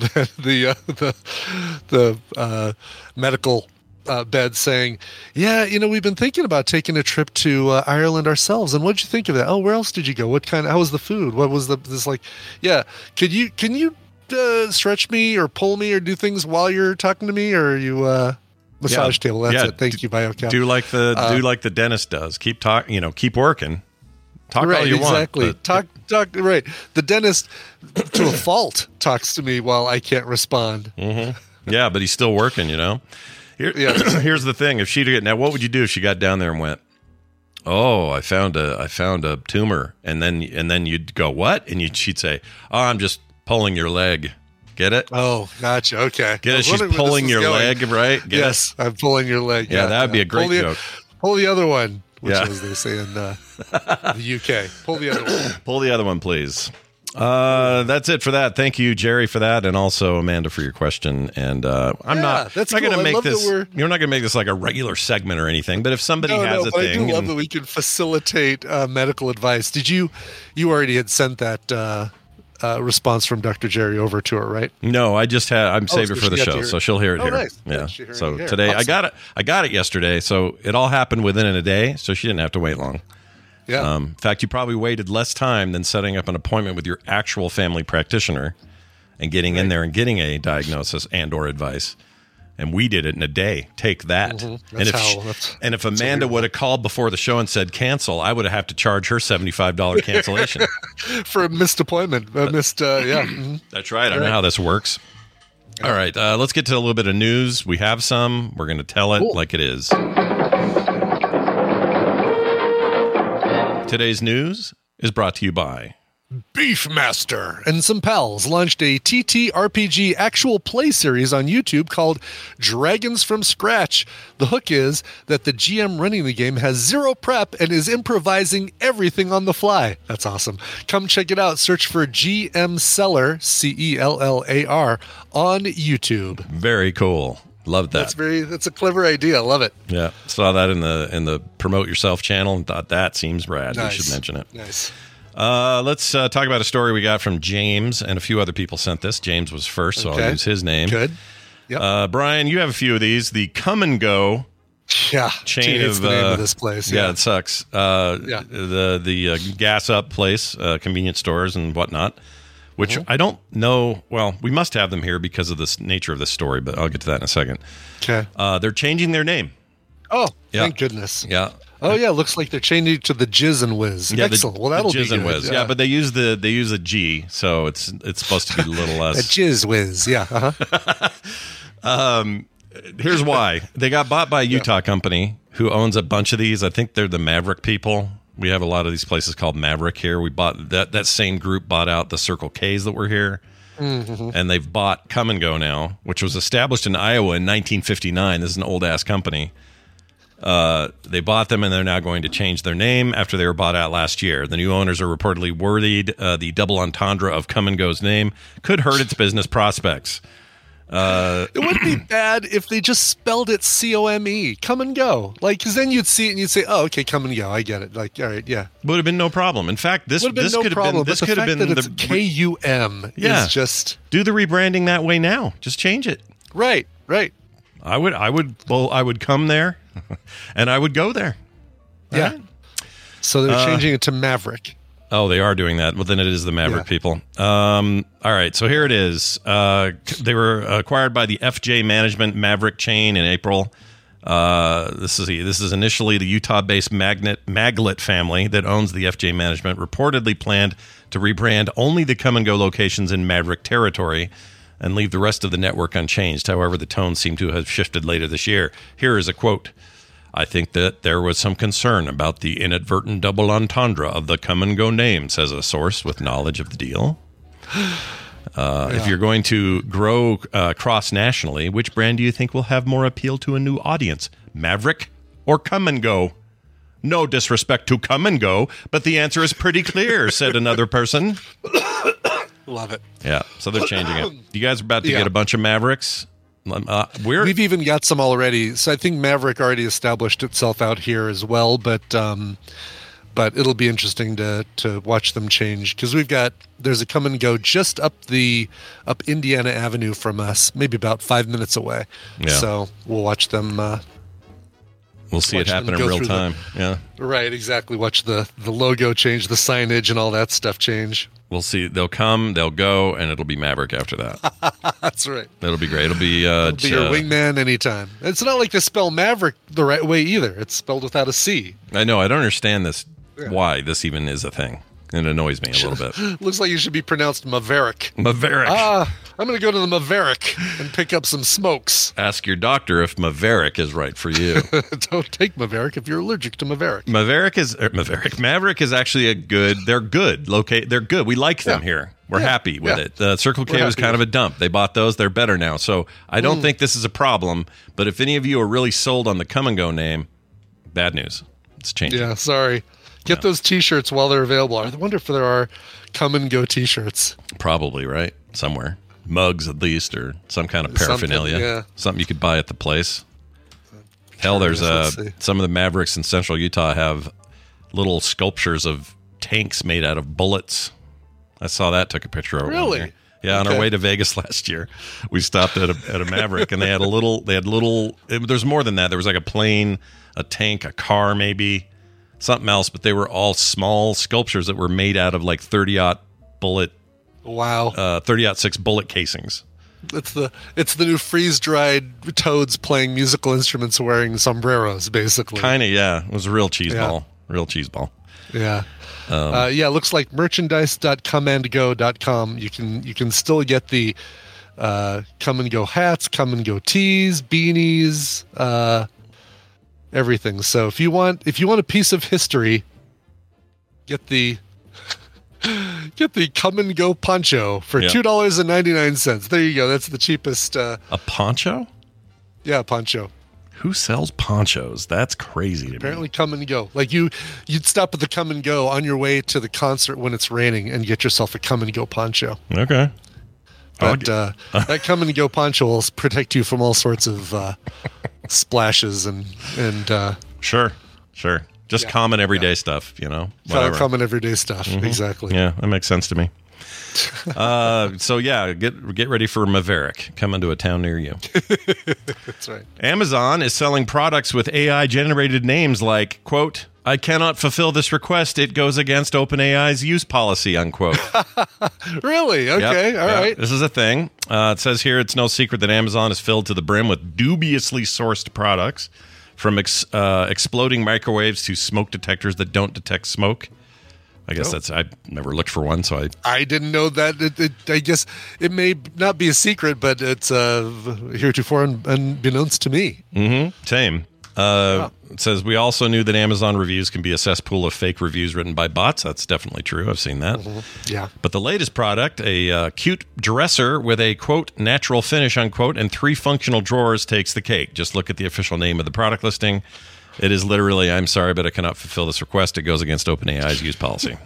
the medical bed, saying, we've been thinking about taking a trip to Ireland ourselves, and what'd you think of that? Oh, where else did you go? How was the food? What was can you stretch me or pull me or do things while you're talking to me, or are you massage table? That's it. Thank you, BioCal. Do like the dentist does. Keep talking, keep working. Talk all you want. Exactly. Talk right. The dentist to a fault talks to me while I can't respond. Mm-hmm. Yeah, but he's still working, Here's the thing. If what would you do if she got down there and went, "Oh, I found a tumor," and then you'd go, "What?" And she'd say, "Oh, I'm just pulling your leg." Get it? Oh, gotcha. Okay. Get it? She's pulling your leg, right? Yes, I'm pulling your leg. Yeah, that would be a great joke. Pull the other one, which as they say in the UK. Pull the other one. Pull the other one, please. That's it for that. Thank you, Jerry, for that, and also Amanda for your question. And I'm not going to make this. You're not going to make this like a regular segment or anything. But if somebody has a thing, I do love that we can facilitate medical advice. Did you already had sent that response from Dr. Jerry over to her, right? No, I'm saving it for the show, so she'll hear it here. Nice. Yeah. She heard So it here. today Awesome. I got it yesterday, so it all happened within a day, so she didn't have to wait long. Yeah. In fact, you probably waited less time than setting up an appointment with your actual family practitioner and getting in there and getting a diagnosis and or advice. And we did it in a day. Take that. Mm-hmm. And if Amanda would have called before the show and said cancel, I would have had to charge her $75 cancellation. For a missed appointment. Yeah. Mm-hmm. That's right. I don't know how this works. All right. Let's get to a little bit of news. We have some. We're going to tell it like it is. Today's news is brought to you by Beefmaster and some pals launched a TTRPG actual play series on YouTube called Dragons from Scratch. The hook is that the GM running the game has zero prep and is improvising everything on the fly. That's awesome. Come check it out. Search for GM Cellar, CELLAR, on YouTube. Very cool. Love that. That's a clever idea. Love it. Yeah. Saw that in the Promote Yourself channel and thought that seems rad. Nice. We should mention it. Nice. Let's talk about a story we got from James, and a few other people sent this. James was first, so I'll use his name. Good. Yep. Brian, you have a few of these. The Come and Go chain of the name of this place. Yeah, it sucks. The gas up place, convenience stores and whatnot, which I don't know. Well, we must have them here because of this nature of this story, but I'll get to that in a second. Okay. They're changing their name. Oh, thank goodness. Yeah. Oh yeah, looks like they're changing to the Jizz and Whiz. Yeah, excellent. Well, that'll the Jizz be and good. Whiz. Yeah, but they use a G, so it's supposed to be a little less. The Jizz Whiz. Yeah. Here's why. They got bought by a Utah company who owns a bunch of these. I think they're the Maverick people. We have a lot of these places called Maverick here. We bought that same group bought out the Circle K's that were here. Mm-hmm. And they've bought Come and Go now, which was established in Iowa in 1959. This is an old ass company. They bought them, and they're now going to change their name after they were bought out last year. The new owners are reportedly worried the double entendre of Come and Go's name could hurt its business prospects. It wouldn't be bad if they just spelled it COME, Come and Go. Like, because then you'd see it and you'd say, "Oh, okay, Come and Go. I get it." Like, all right, yeah, would have been no problem. In fact, this could have been the KUM. Yeah, is just do the rebranding that way now. Just change it. Right. I would come there, and I would go there. Yeah. Right? So they're changing it to Maverick. Oh, they are doing that. Well, then it is the Maverick people. All right, so here it is. They were acquired by the FJ Management Maverick chain in April. This is initially the Utah-based Maglet family that owns the FJ Management. Reportedly planned to rebrand only the Come and Go locations in Maverick territory and leave the rest of the network unchanged. However, the tone seemed to have shifted later this year. Here is a quote. I think that there was some concern about the inadvertent double entendre of the Come and Go name, says a source with knowledge of the deal. If you're going to grow cross-nationally, which brand do you think will have more appeal to a new audience, Maverick or Come and Go? No disrespect to Come and Go, but the answer is pretty clear, said another person. Love it. Yeah, so they're changing it. You guys are about to get a bunch of Mavericks. We've even got some already. So I think Maverick already established itself out here as well, but it'll be interesting to watch them change because there's a Come and Go just up Indiana Avenue from us, maybe about 5 minutes away. Yeah. So we'll watch them. We'll see it happen in real time. Yeah. Right, exactly. Watch the logo change, the signage, and all that stuff change. We'll see. They'll come, they'll go, and it'll be Maverick after that. That's right. It'll be great. It'll be your wingman anytime. It's not like they spell Maverick the right way either. It's spelled without a C. I know. I don't understand this. Yeah. Why this even is a thing. It annoys me a little bit. Looks like you should be pronounced Maverick. Maverick. I'm going to go to the Maverick and pick up some smokes. Ask your doctor if Maverick is right for you. Don't take Maverick if you're allergic to Maverick. Maverick is actually they're good. They're good. We like them here. We're happy with it. Circle K was kind of a dump. They bought those. They're better now. So I don't think this is a problem. But if any of you are really sold on the Come and Go name, bad news. It's changing. Yeah, sorry. Get those T-shirts while they're available. I wonder if there are Come and Go T-shirts. Probably, right? Somewhere. Mugs, at least, or some kind of paraphernalia. Something you could buy at the place. Hell, there's some of the Mavericks in central Utah have little sculptures of tanks made out of bullets. I saw that. Took a picture of it. Really? Yeah, on our way to Vegas last year, we stopped at a Maverick, and they had there's more than that. There was like a plane, a tank, a car, maybe something else, but they were all small sculptures that were made out of like 30-aught bullet. Wow. 30-06 bullet casings. It's the new freeze-dried toads playing musical instruments wearing sombreros, basically. Kind of, yeah. It was a real cheese ball. Real cheese ball. Yeah. It looks like merchandise.comeandgo.com. You can still get the Come and Go hats, Come and Go tees, beanies, everything. So if you want a piece of history, get the Come and Go poncho for $2.99. There you go. That's the cheapest. A poncho? Yeah, poncho. Who sells ponchos? That's crazy. Apparently, Come and Go. Like you'd stop at the Come and Go on your way to the concert when it's raining and get yourself a Come and Go poncho. Okay. But that Come and Go poncho will protect you from all sorts of splashes and Sure. Just common everyday stuff, whatever. Common everyday stuff, exactly. Yeah, that makes sense to me. So yeah, get ready for Maverick coming to a town near you. That's right. Amazon is selling products with AI generated names like, quote, "I cannot fulfill this request. It goes against OpenAI's use policy," unquote. Really? Okay. Yep. All right. This is a thing. It says here, it's no secret that Amazon is filled to the brim with dubiously sourced products, from exploding microwaves to smoke detectors that don't detect smoke. I guess I've never looked for one, so I didn't know that. I guess it may not be a secret, but it's heretofore unbeknownst to me. Mm-hmm. Same. It says, we also knew that Amazon reviews can be a cesspool of fake reviews written by bots. That's definitely true. I've seen that. Mm-hmm. Yeah. But the latest product, a cute dresser with a, quote, natural finish, unquote, and 3 functional drawers takes the cake. Just look at the official name of the product listing. It is literally, "I'm sorry, but I cannot fulfill this request. It goes against OpenAI's use policy."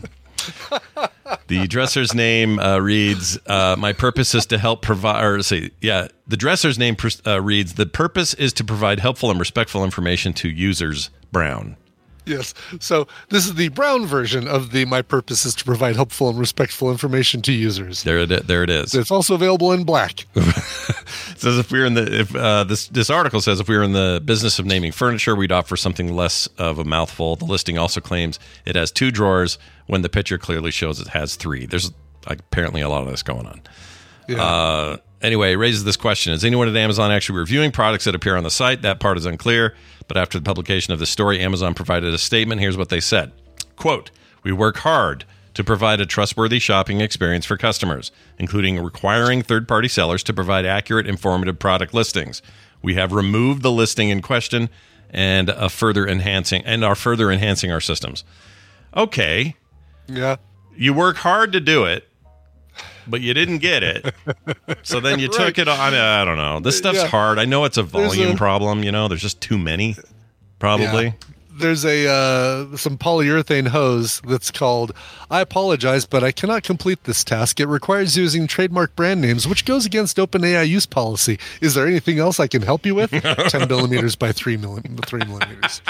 The dresser's name reads, "My purpose is to help provide," the dresser's name reads, "The purpose is to provide helpful and respectful information to users, Brown." Yes. So this is the brown version of the "My purpose is to provide helpful and respectful information to users." There it is. It's also available in black. It says this article says if we were in the business of naming furniture, we'd offer something less of a mouthful. The listing also claims it has 2 drawers when the picture clearly shows it has 3. There's apparently a lot of this going on. Yeah. Anyway, it raises this question. Is anyone at Amazon actually reviewing products that appear on the site? That part is unclear. But after the publication of the story, Amazon provided a statement. Here's what they said. Quote, "We work hard to provide a trustworthy shopping experience for customers, including requiring third-party sellers to provide accurate, informative product listings. We have removed the listing in question and are further enhancing our systems." Okay. Yeah. You work hard to do it, but you didn't get it. So then you took it on. I don't know. This stuff's hard. I know it's a volume problem. There's just too many, probably. Yeah. There's some polyurethane hose that's called "I apologize, but I cannot complete this task. It requires using trademark brand names, which goes against OpenAI use policy. Is there anything else I can help you with?" 10 millimeters by 3 millimeters.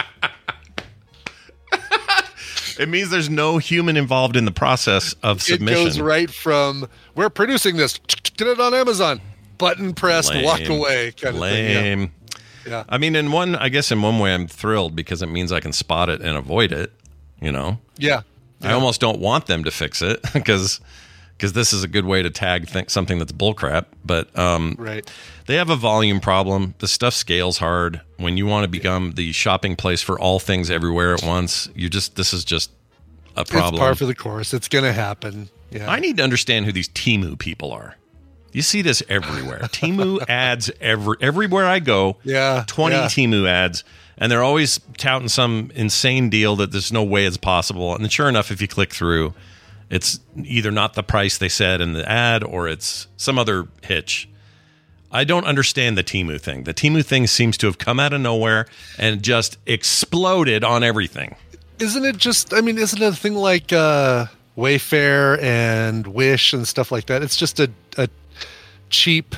It means there's no human involved in the process of submission. It goes right from, "We're producing this. Get it on Amazon." Button pressed, walk away kind of thing. Yeah. I mean, in one way, I'm thrilled because it means I can spot it and avoid it. Yeah. I almost don't want them to fix it because this is a good way to tag something that's bullcrap. But right. They have a volume problem. The stuff scales hard. When you want to become the shopping place for all things everywhere at once, this is just a problem. It's par for the course. It's going to happen. Yeah. I need to understand who these Temu people are. You see this everywhere. Temu ads everywhere I go. Yeah. 20 Temu ads. And they're always touting some insane deal that there's no way it's possible. And sure enough, if you click through, it's either not the price they said in the ad or it's some other hitch. I don't understand the Temu thing. The Temu thing seems to have come out of nowhere and just exploded on everything. Isn't it a thing like Wayfair and Wish and stuff like that? It's just a cheap,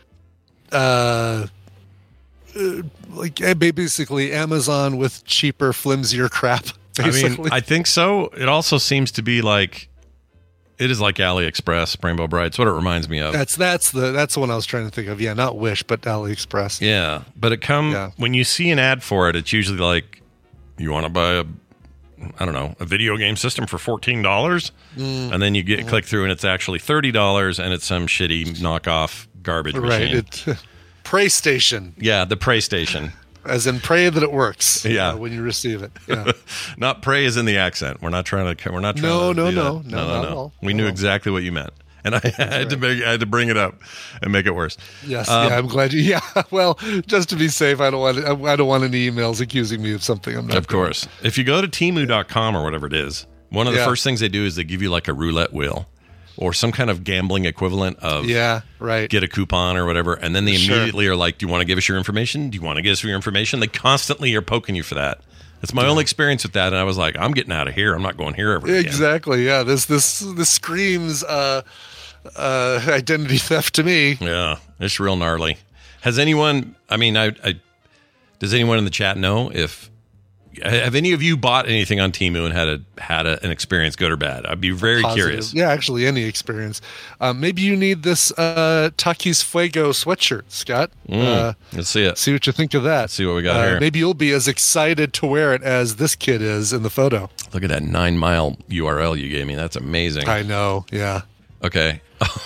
basically Amazon with cheaper, flimsier crap, basically. I think so. It also seems to be like It is like AliExpress, Rainbow Bright. It's what it reminds me of. That's the one I was trying to think of. Yeah, not Wish, but AliExpress. Yeah, but when you see an ad for it, it's usually like, you want to buy a video game system for $14, and then you click through and it's actually $30, and it's some shitty knockoff garbage machine. Right, PlayStation. Yeah, the PlayStation. As in pray that it works. Yeah, when you receive it. Yeah. Not pray as in the accent. We're not trying to. No. We knew exactly what you meant, and I had to bring it up and make it worse. Yes, I'm glad you. Yeah, well, just to be safe, I don't want any emails accusing me of something I'm not. Of course, if you go to Temu.com or whatever it is, one of the first things they do is they give you like a roulette wheel, or some kind of gambling equivalent of get a coupon or whatever, and then they immediately are like, do you want to give us your information? Do you want to give us your information? They constantly are poking you for that. It's my only experience with that, and I was like, I'm getting out of here. I'm not going here ever again. Exactly, yeah. This screams identity theft to me. Yeah, it's real gnarly. Has anyone, does anyone in the chat know have any of you bought anything on Temu and had an experience, good or bad? I'd be very curious. Yeah, actually, any experience. Maybe you need this Takis Fuego sweatshirt, Scott. Let's see it. See what you think of that. Let's see what we got here. Maybe you'll be as excited to wear it as this kid is in the photo. Look at that 9-mile URL you gave me. That's amazing. I know. Yeah. Okay.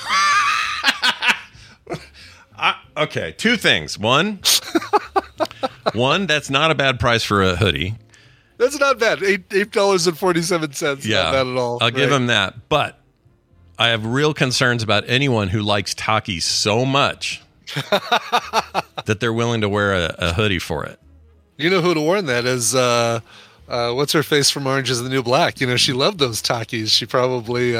Okay. Two things. One, that's not a bad price for a hoodie. That's not bad. $8.47. Yeah, not bad at all. I'll give him that. But I have real concerns about anyone who likes Takis so much that they're willing to wear a hoodie for it. You know who'd have worn that is what's her face from Orange is the New Black. You know, she loved those Takis. She probably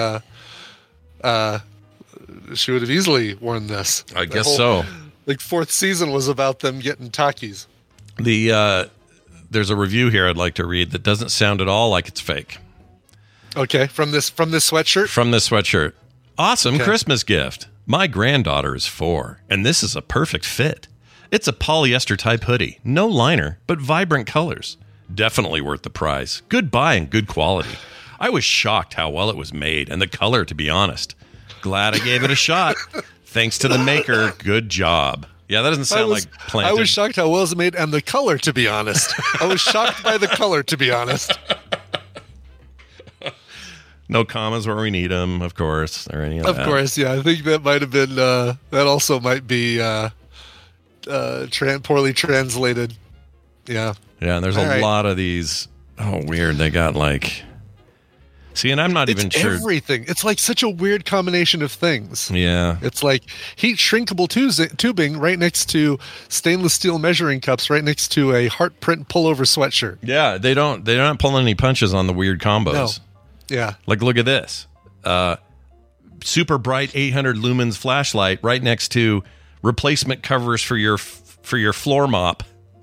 she would have easily worn this. I guess so. Like fourth season was about them getting Takis. There's a review here I'd like to read that doesn't sound at all like it's fake. Okay, from this sweatshirt? From this sweatshirt. Awesome Christmas gift. My granddaughter is 4, and this is a perfect fit. It's a polyester type hoodie. No liner, but vibrant colors. Definitely worth the price. Good buy and good quality. I was shocked how well it was made, and the color, to be honest. Glad I gave it a shot. Thanks to the maker. Good job. Yeah, that doesn't sound like planted. I was shocked how well it was made, and the color, to be honest. I was shocked by the color, to be honest. No commas where we need them, of course, or any of that. Of course, yeah. I think that might have been, that also might be poorly translated. Yeah. Yeah, and there's a lot of these. Oh, weird. They got like... See, and I'm not even sure. Everything. It's like such a weird combination of things. Yeah. It's like heat shrinkable tubing right next to stainless steel measuring cups, right next to a heart print pullover sweatshirt. Yeah, they're not pulling any punches on the weird combos. No. Yeah. Like, look at this. Super bright 800 lumens flashlight right next to replacement covers for your floor mop.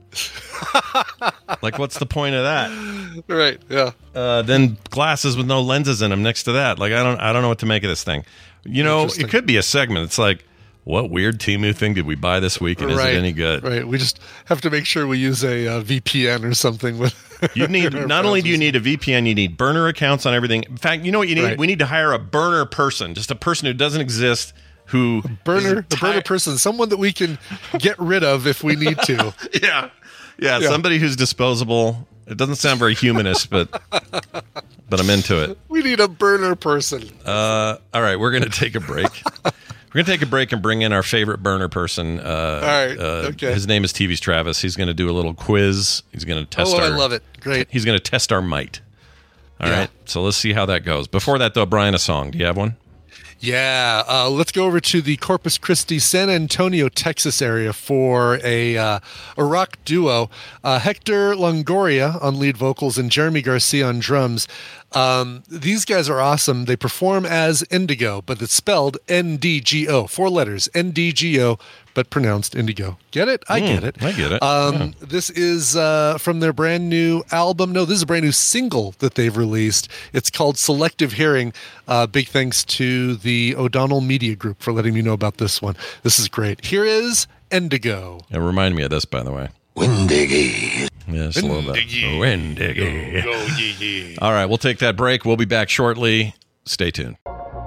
Like, what's the point of that? Right. Yeah. Then glasses with no lenses in them next to that. Like, I don't know what to make of this thing. You know, it could be a segment. It's like, what weird Temu thing did we buy this week, and is it any good? Right. We just have to make sure we use a VPN or something. You need not only do you need a VPN, you need burner accounts on everything. In fact, you know what you need? Right. We need to hire a burner person, just a person who doesn't exist. A burner person, someone that we can get rid of if we need to. Yeah, somebody who's disposable. It doesn't sound very humanist, but I'm into it. We need a burner person. All right, we're going to take a break. We're going to take a break and bring in our favorite burner person. All right, okay. His name is TV's Travis. He's going to do a little quiz. He's going to test I love it. Great. He's going to test our might. All right, so let's see how that goes. Before that, though, Brian, a song. Do you have one? Yeah, let's go over to the Corpus Christi, San Antonio, Texas area for a rock duo. Hector Longoria on lead vocals and Jeremy Garcia on drums. These guys are awesome. They perform as Indigo, but it's spelled NDGO. 4 letters, NDGO, but pronounced Indigo. Get it? I get it. I get it. This is from their brand new album. No, this is a brand new single that they've released. It's called Selective Hearing. Big thanks to the O'Donnell Media Group for letting me know about this one. This is great. Here is Indigo. It reminded me of this, by the way. Windiggy. Yes, a little bit. Windiggy. All right, we'll take that break. We'll be back shortly. Stay tuned.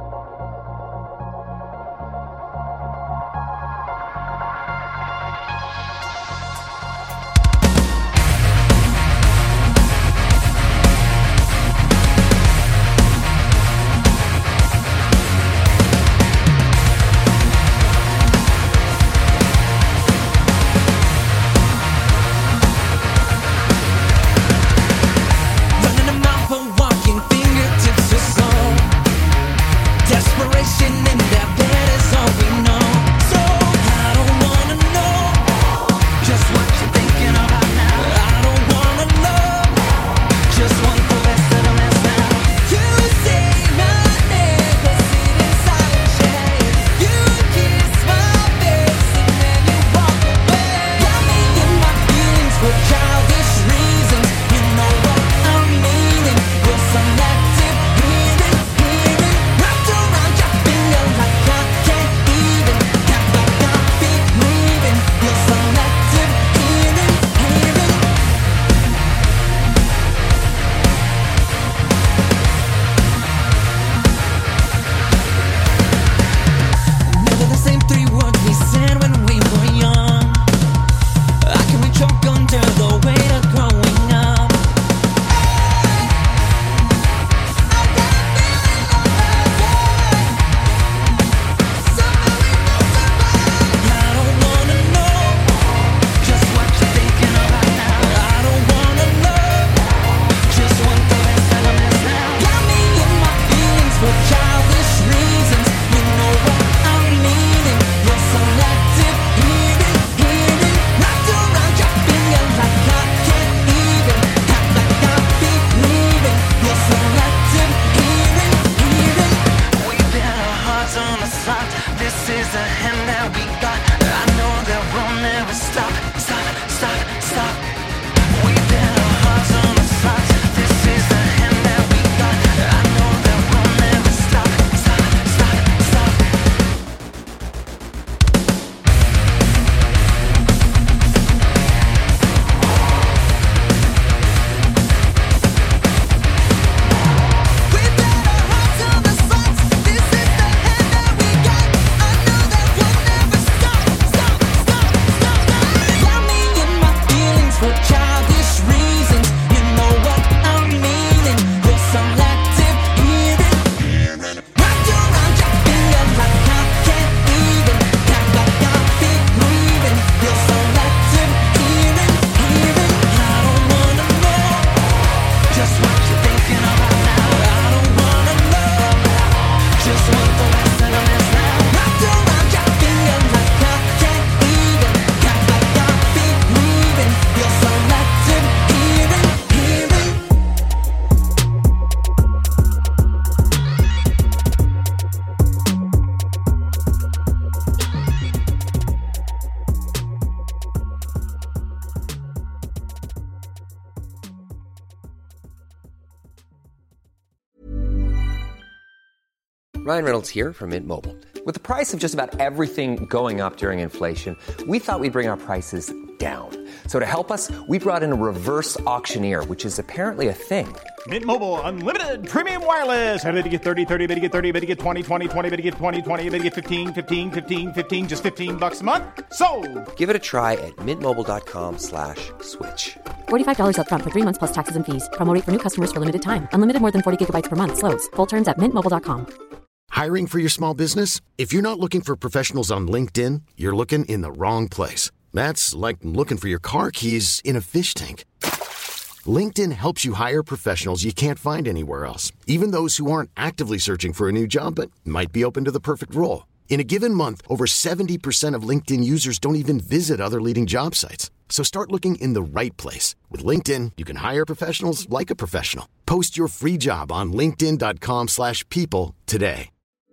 Ryan Reynolds here from Mint Mobile. With the price of just about everything going up during inflation, we thought we'd bring our prices down. So to help us, we brought in a reverse auctioneer, which is apparently a thing. Mint Mobile Unlimited Premium Wireless. How to get 30, 30, bit to get 30, bit to get 20, 20, 20, bit to get 20, 20, bit to get 15, 15, 15, 15, just $15 a month? Sold! Give it a try at mintmobile.com/switch. $45 up front for 3 months plus taxes and fees. Promo rate for new customers for limited time. Unlimited more than 40 gigabytes per month. Slows full terms at mintmobile.com. Hiring for your small business? If you're not looking for professionals on LinkedIn, you're looking in the wrong place. That's like looking for your car keys in a fish tank. LinkedIn helps you hire professionals you can't find anywhere else, even those who aren't actively searching for a new job but might be open to the perfect role. In a given month, over 70% of LinkedIn users don't even visit other leading job sites. So start looking in the right place. With LinkedIn, you can hire professionals like a professional. Post your free job on linkedin.com/people today.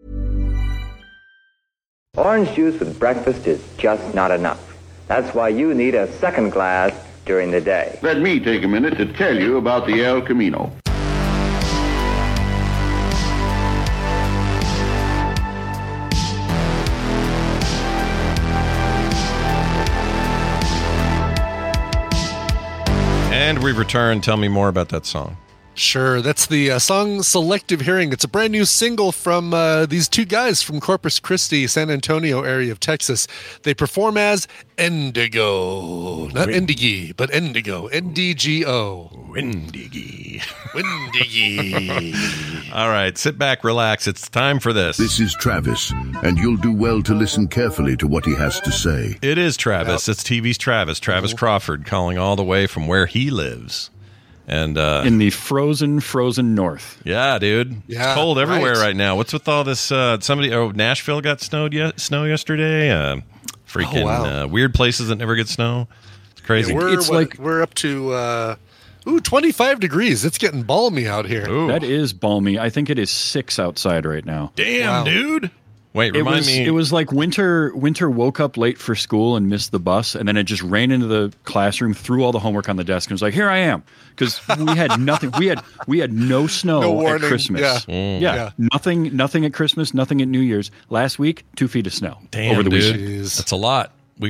Orange juice with breakfast is just not enough. That's why you need a second glass during the day. Let me take a minute to tell you about the El Camino. And we return. Tell me more about that song. Sure, that's the song Selective Hearing. It's a brand new single from these two guys from Corpus Christi, San Antonio area of Texas. They perform as Endigo. Not Endigi, but Endigo. N-D-G-O. Windigi. Windigi. All right, sit back, relax. It's time for this. This is Travis, and you'll do well to listen carefully to what he has to say. It is Travis. It's TV's Travis. Travis Crawford calling all the way from where he lives. And in the frozen north. Yeah, dude. Yeah, it's cold everywhere right now. What's with all this? Nashville got snow yesterday. Weird places that never get snow. It's crazy. Yeah, we're up to 25 degrees. It's getting balmy out here. Ooh. That is balmy. I think it is 6 outside right now. Damn, dude. Wait, remind me. It was like winter woke up late for school and missed the bus, and then it just ran into the classroom, threw all the homework on the desk, and was like, "Here I am," because we had nothing. We had no snow at Christmas. Yeah. Nothing at Christmas. Nothing at New Year's. Last week, 2 feet of snow over the weekend. That's a lot. We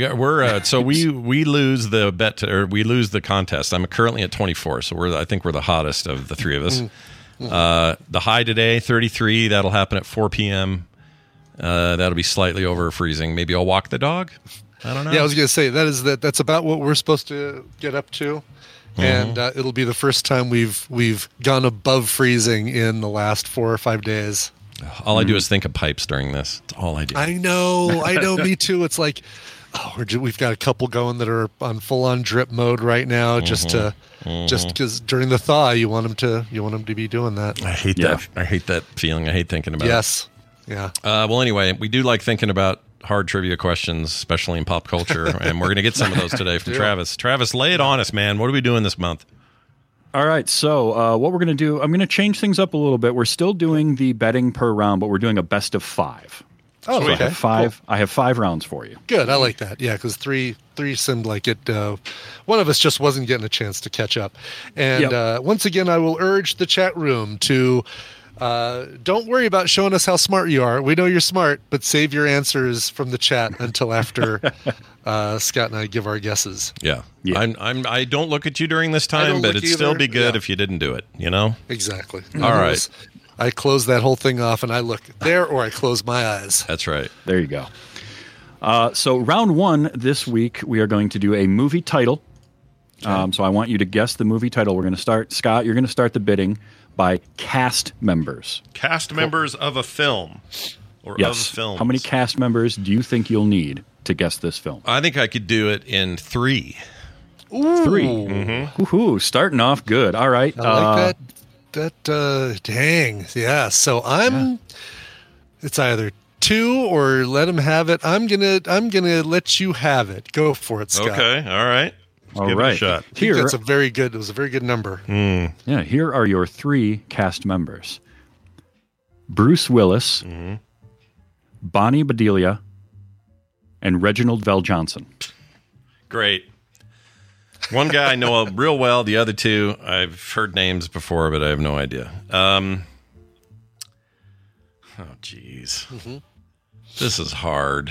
lose the bet or we lose the contest. I'm currently at 24, so I think we're the hottest of the three of us. The high today, 33. That'll happen at 4 p.m. That'll be slightly over freezing. Maybe I'll walk the dog. I don't know. Yeah, I was going to say that's about what we're supposed to get up to, and it'll be the first time we've gone above freezing in the last 4 or 5 days. All I do is think of pipes during this. That's all I do. I know. Me too. It's like, we've got a couple going that are on full-on drip mode right now, just because during the thaw you want them to be doing that. I hate that. I hate that feeling. I hate thinking about it. Yes. Yeah. Well, anyway, we do like thinking about hard trivia questions, especially in pop culture, and we're going to get some of those today from Travis. Travis, lay it on us, man. What are we doing this month? All right, so what we're going to do, I'm going to change things up a little bit. We're still doing the betting per round, but we're doing a best of 5. Oh, so okay. I have 5. Cool. I have 5 rounds for you. Good. I like that. Yeah, because three seemed like it. One of us just wasn't getting a chance to catch up. And once again, I will urge the chat room to don't worry about showing us how smart you are. We know you're smart, but save your answers from the chat until after Scott and I give our guesses. Yeah. I don't look at you during this time, but it'd still be good if you didn't do it. You know. Exactly. All right. I close that whole thing off and I look there, or I close my eyes. That's right. There you go. So round 1 this week, we are going to do a movie title. So I want you to guess the movie title. We're going to start. Scott, you're going to start the bidding by cast members. Cast members of a film. Or of films. How many cast members do you think you'll need to guess this film? I think I could do it in 3. Ooh. 3. Mm-hmm. Ooh, starting off good. All right. I like that. Dang. Yeah. So it's either 2 or let him have it. I'm gonna let you have it. Go for it, Scott. Okay. All right. All right. It a shot. I think it was a very good number. Yeah. Here are your 3 cast members: Bruce Willis, Bonnie Bedelia, and Reginald Vell Johnson. Great. One guy I know real well. The other 2, I've heard names before, but I have no idea. Oh, jeez. Mm-hmm. This is hard.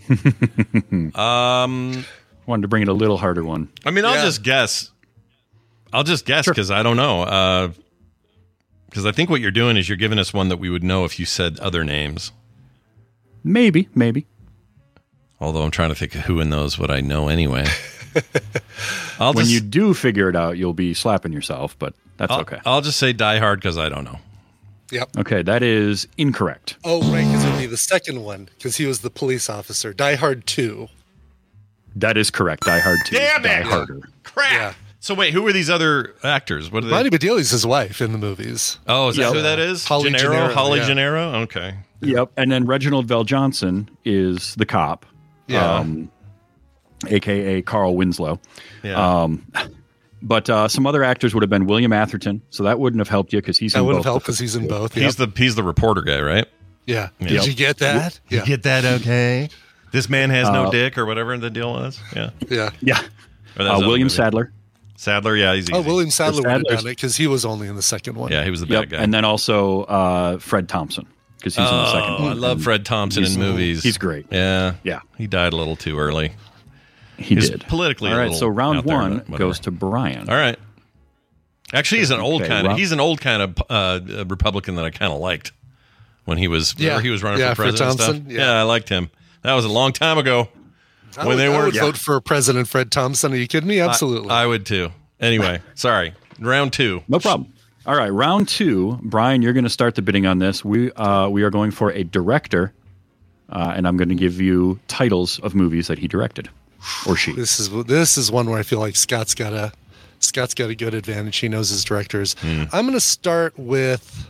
Wanted to bring it a little harder one. I mean, I'll just guess. I'll just guess because I don't know. Because I think what you're doing is you're giving us one that we would know if you said other names. Maybe. Although I'm trying to think of who in those would I know anyway. When you do figure it out, you'll be slapping yourself, but that's okay. I'll just say Die Hard because I don't know. Yep. Okay, that is incorrect. Oh, right, because it would be the second one, because he was the police officer. Die Hard 2. That is correct. Die Hard 2. Damn it! Die Harder. Crap! Yeah. So wait, who are these other actors? What are they? Bonnie Bedelia's his wife in the movies. Oh, is that who that is? Holly Gennaro. Holly Yeah. Gennaro? Okay. Yep. And then Reginald Vell Johnson is the cop. Yeah. A.K.A. Carl Winslow. Yeah. But some other actors would have been William Atherton, so that wouldn't have helped you because he's in both. That would have helped because he's in both. He's the reporter guy, right? Yeah. Yep. Did you get that? You get that? Okay. This man has no dick, or whatever the deal was. Yeah. Yeah. Or that was William other movie. Sadler. Sadler, yeah, he's easy. Oh, William Sadler would have Sadler's- done it because he was only in the second one. Yeah, he was the bad guy. And then also Fred Thompson because he's in the second one. I love Fred Thompson in movies. He's great. Yeah. Yeah. He died a little too early. He He's did. politically All a right, little so round out there, one but whatever. goes to Brian. All right. Actually, he's an old Okay, kind of. round- He's an old kind of Republican that I kind of liked when he was. Yeah. He was running Yeah, for Fred president. And Thompson, stuff. yeah. Yeah, I liked him. That was a long time ago. I would vote for President Fred Thompson. Are you kidding me? Absolutely. I would too. Anyway, sorry. Round two. No problem. All right, round two. Brian, you're going to start the bidding on this. We are going for a director, and I'm going to give you titles of movies that he directed, or she. This is one where I feel like Scott's got a good advantage. He knows his directors. I'm going to start with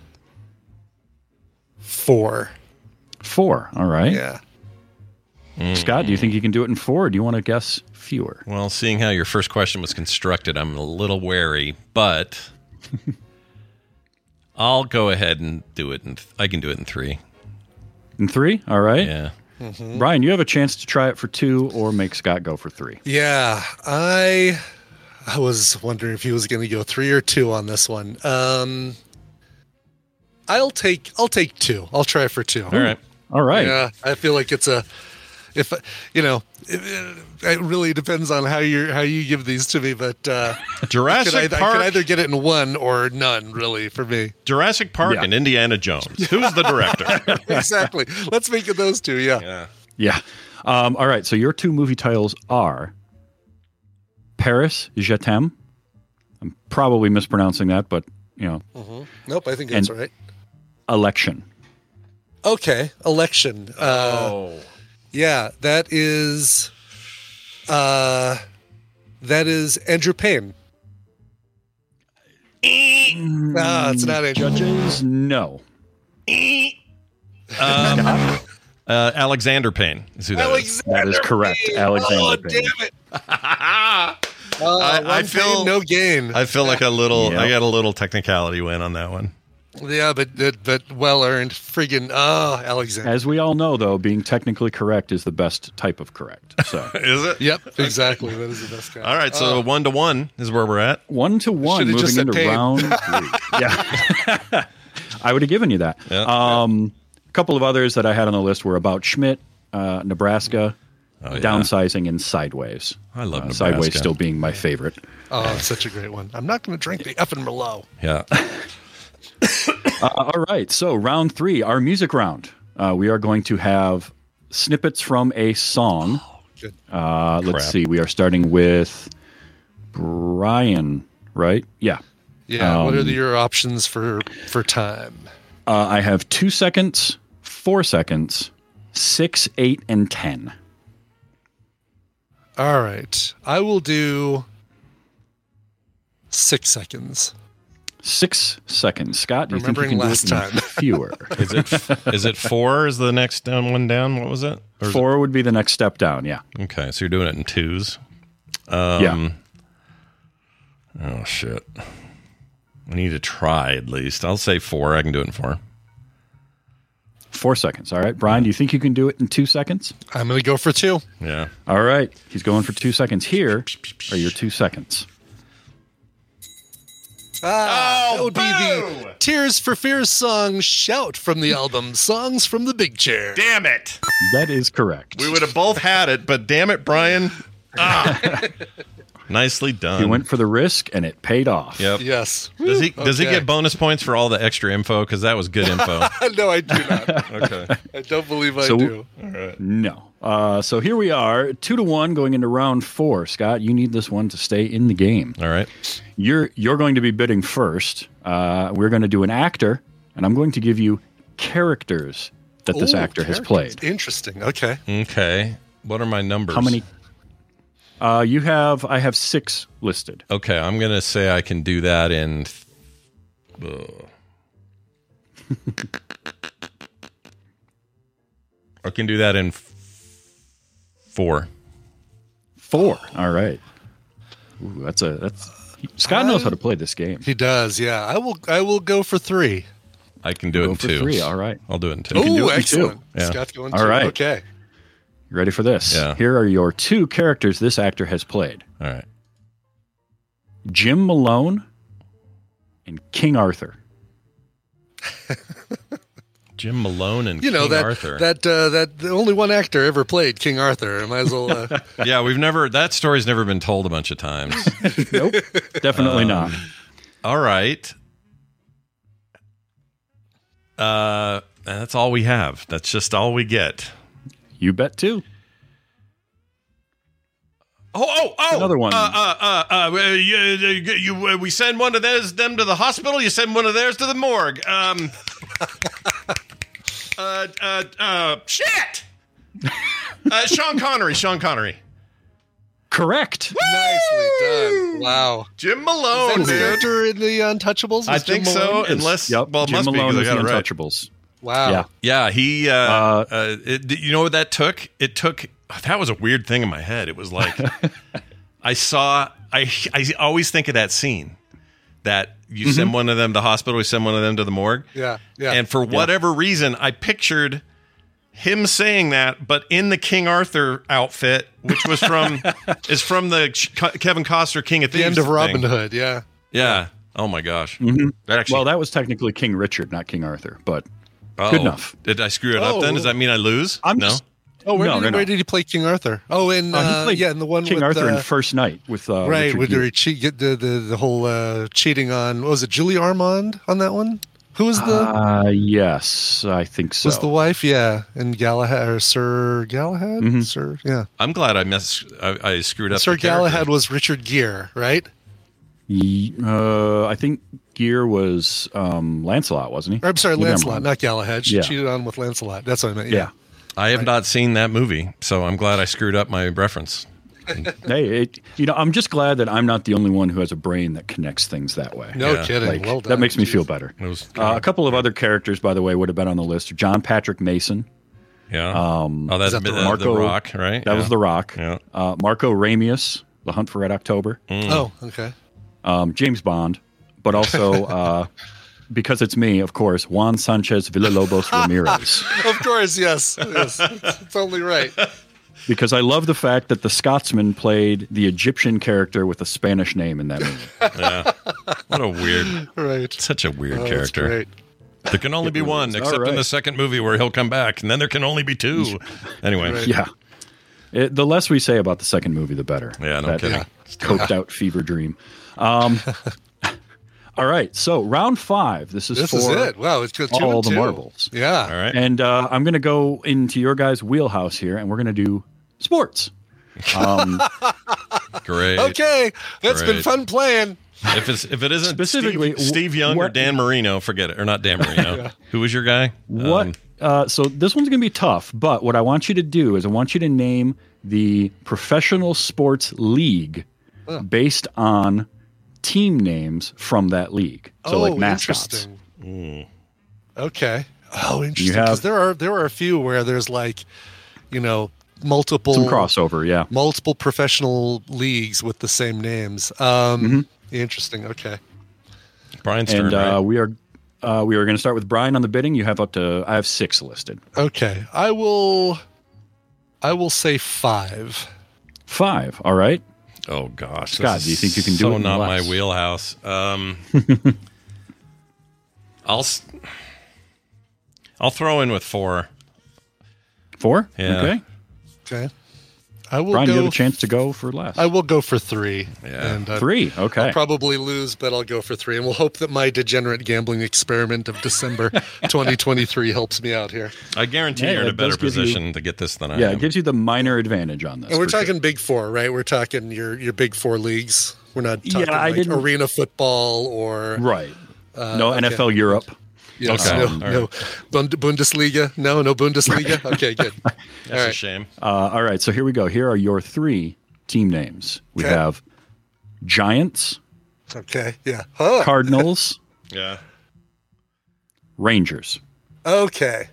4. 4. All right. Yeah. Scott, do you think you can do it in 4, or do you want to guess fewer? Well, seeing how your first question was constructed, I'm a little wary, but I'll go ahead and do it. I can do it in 3. In 3? All right. Yeah. Mm-hmm. Brian, you have a chance to try it for 2 or make Scott go for 3. Yeah. I was wondering if he was going to go 3 or 2 on this one. I'll take 2. I'll try for 2. All right. All right. Yeah. I feel like it really depends on how you give these to me, but Jurassic I Park. can either get it in 1 or none, really, for me. Jurassic Park and Indiana Jones. Who's the director? Exactly. Let's make it those 2. Yeah. Yeah. All right. So your 2 movie titles are Paris, Je t'aime. I'm probably mispronouncing that, but Nope. I think that's right. Election. Okay. Election. Yeah, that is Andrew Payne. It's not Andrew. Judges, no. Alexander Payne is who that is. That is correct. Alexander Payne. Damn it. I feel Payne, no gain. I feel like I got a little technicality win on that one. Yeah, but well earned. Friggin' Alexander. As we all know, though, being technically correct is the best type of correct. So Is it? Yep, exactly. That is the best kind. All right, so 1-1 is where we're at. 1-1, Should've just moving said into Payne. round 3. Yeah. I would have given you that. Yeah. A couple of others that I had on the list were About Schmidt, Nebraska, Downsizing, and Sideways. I love Nebraska. Sideways still being my favorite. Oh, it's such a great one. I'm not going to drink the effing Merlot. Yeah. All right, so round 3, our music round. We are going to have snippets from a song. Good. Let's see. We are starting with Brian, right? Yeah. Yeah. What are your options for time? I have 2 seconds, 4 seconds, 6, 8, and 10. All right. I will do 6 seconds. 6 seconds. Scott, do you think you Remembering can last do it in time. fewer? Is it 4 is the next one down? What was it? Or is 4 would be the next step down, yeah. it? Okay, so you're doing it in 2s. Yeah. Oh, shit. I need to try at least. I'll say 4. I can do it in 4. 4 seconds. All right. Brian, do you think you can do it in 2 seconds? I'm going to go for 2. Yeah. All right. He's going for 2 seconds. Here are your 2 seconds. That would be the Tears for Fears song Shout from the album Songs from the Big Chair. Damn it. That is correct. We would have both had it, but damn it, Brian. Nicely done. He went for the risk, and it paid off. Yep. Yes. Does he get bonus points for all the extra info? Because that was good info. No, I do not. Okay. I don't believe I do. All right. No. So here we are, 2-1 going into round 4. Scott, you need this one to stay in the game. All right. You're going to be bidding first. We're going to do an actor, and I'm going to give you characters that this actor has played. Interesting. Okay. Okay. What are my numbers? How many? I have 6 listed. Okay, I'm going to say I can do that in... I can do that in 4. 4. All right. Ooh, that's Scott knows how to play this game. He does, yeah. I will go for 3. I can do it in 2. 3, all right. I'll do it in 2. Oh, excellent. Yeah. Scott's going 2. All right. Okay. You ready for this? Yeah. Here are your 2 characters this actor has played. All right. Jim Malone and King Arthur. Jim Malone and King Arthur. That only one actor ever played King Arthur. I might as well. Yeah, that story's never been told a bunch of times. Nope, definitely not. All right. That's all we have. That's just all we get. You bet too. Oh! Another one. We send one of them to the hospital. You send one of theirs to the morgue. Shit. Sean Connery. Correct. Nicely done. Wow. Jim Malone, is that character in the Untouchables? I think so. Unless, Jim Malone is the right. Untouchables. Wow. Yeah. He. You know what that took? It took. That was a weird thing in my head. It was like I always think of that scene that you send one of them to the hospital, you send one of them to the morgue. Yeah. And for whatever reason, I pictured him saying that, but in the King Arthur outfit, which was from the Kevin Costner King of Thieves. The end of Robin thing. Hood. Yeah. Yeah. Oh my gosh. Mm-hmm. That was technically King Richard, not King Arthur, but good enough. Did I screw it up then? Does that mean I lose? Where did he play King Arthur? Oh, in the one King with Arthur in First Night with right, Richard where he get the whole cheating on. What was it, Julie Armand on that one? Who was the? Yes, I think so. Was the wife? Yeah, and Galahad or Sir Galahad? Mm-hmm. Sir, yeah. I'm glad I screwed up. Sir Galahad was Richard Gere, right? I think Gere was Lancelot, wasn't he? I'm sorry, Lancelot, not Galahad. She cheated on with Lancelot. That's what I meant. Yeah. I have not seen that movie, so I'm glad I screwed up my reference. Hey, I'm just glad that I'm not the only one who has a brain that connects things that way. No kidding. Well done. That makes me feel better. A couple of other characters, by the way, would have been on the list. John Patrick Mason. Yeah. That's The Rock, right? That was The Rock. Yeah. Marco Ramius, The Hunt for Red October. Oh, okay. James Bond, but also... because it's me, of course, Juan Sanchez Villalobos Ramirez. Of course, yes. It's only right. Because I love the fact that the Scotsman played the Egyptian character with a Spanish name in that movie. Yeah. What a weird, such a weird character. Great. There can only be one, except in the second movie where he'll come back, and then there can only be 2. Anyway. Right. Yeah. The less we say about the second movie, the better. Yeah, no kidding. Coked out fever dream. All right, so round 5. This is it. Wow, it's all the marbles. Yeah. All right. And I'm going to go into your guys' wheelhouse here, and we're going to do sports. Great. Okay, that's been fun playing. If it isn't specifically Steve Young or Dan Marino, forget it. Or not Dan Marino. Yeah. Who was your guy? What? So this one's going to be tough, but what I want you to do is I want you to name the professional sports league based on team names from that league. So like mascots. Interesting. Okay. Oh, interesting. Because there are a few where there's like, multiple some crossover, yeah. Multiple professional leagues with the same names. Interesting. Okay. Brian's turn. Right? we are going to start with Brian on the bidding. You have I have 6 listed. Okay. I will say 5. 5. All right. Oh gosh, Scott, do you think you can do it? So in not less? my wheelhouse. I'll throw in with 4. 4? Yeah. Okay. Okay. I will Brian, go. you have a chance to go for less. I will go for 3. Yeah. And, 3. Okay. I'll probably lose, but I'll go for 3. And we'll hope that my degenerate gambling experiment of December 2023 helps me out here. I guarantee Yeah, you're in a it does better give you- position to get this than I Yeah, am. it gives you the minor advantage on this. And we're for sure. talking Big 4, right? We're talking your Big 4 leagues. We're not talking I like didn't- arena football or Right. No okay. NFL Europe. Yes, Okay. no, All no Bundesliga. No Bundesliga. Okay, good. That's a shame. All right, so here we go. Here are your 3 team names. We Okay. have Giants, Okay, yeah. Huh. Cardinals, Yeah. Rangers. Okay.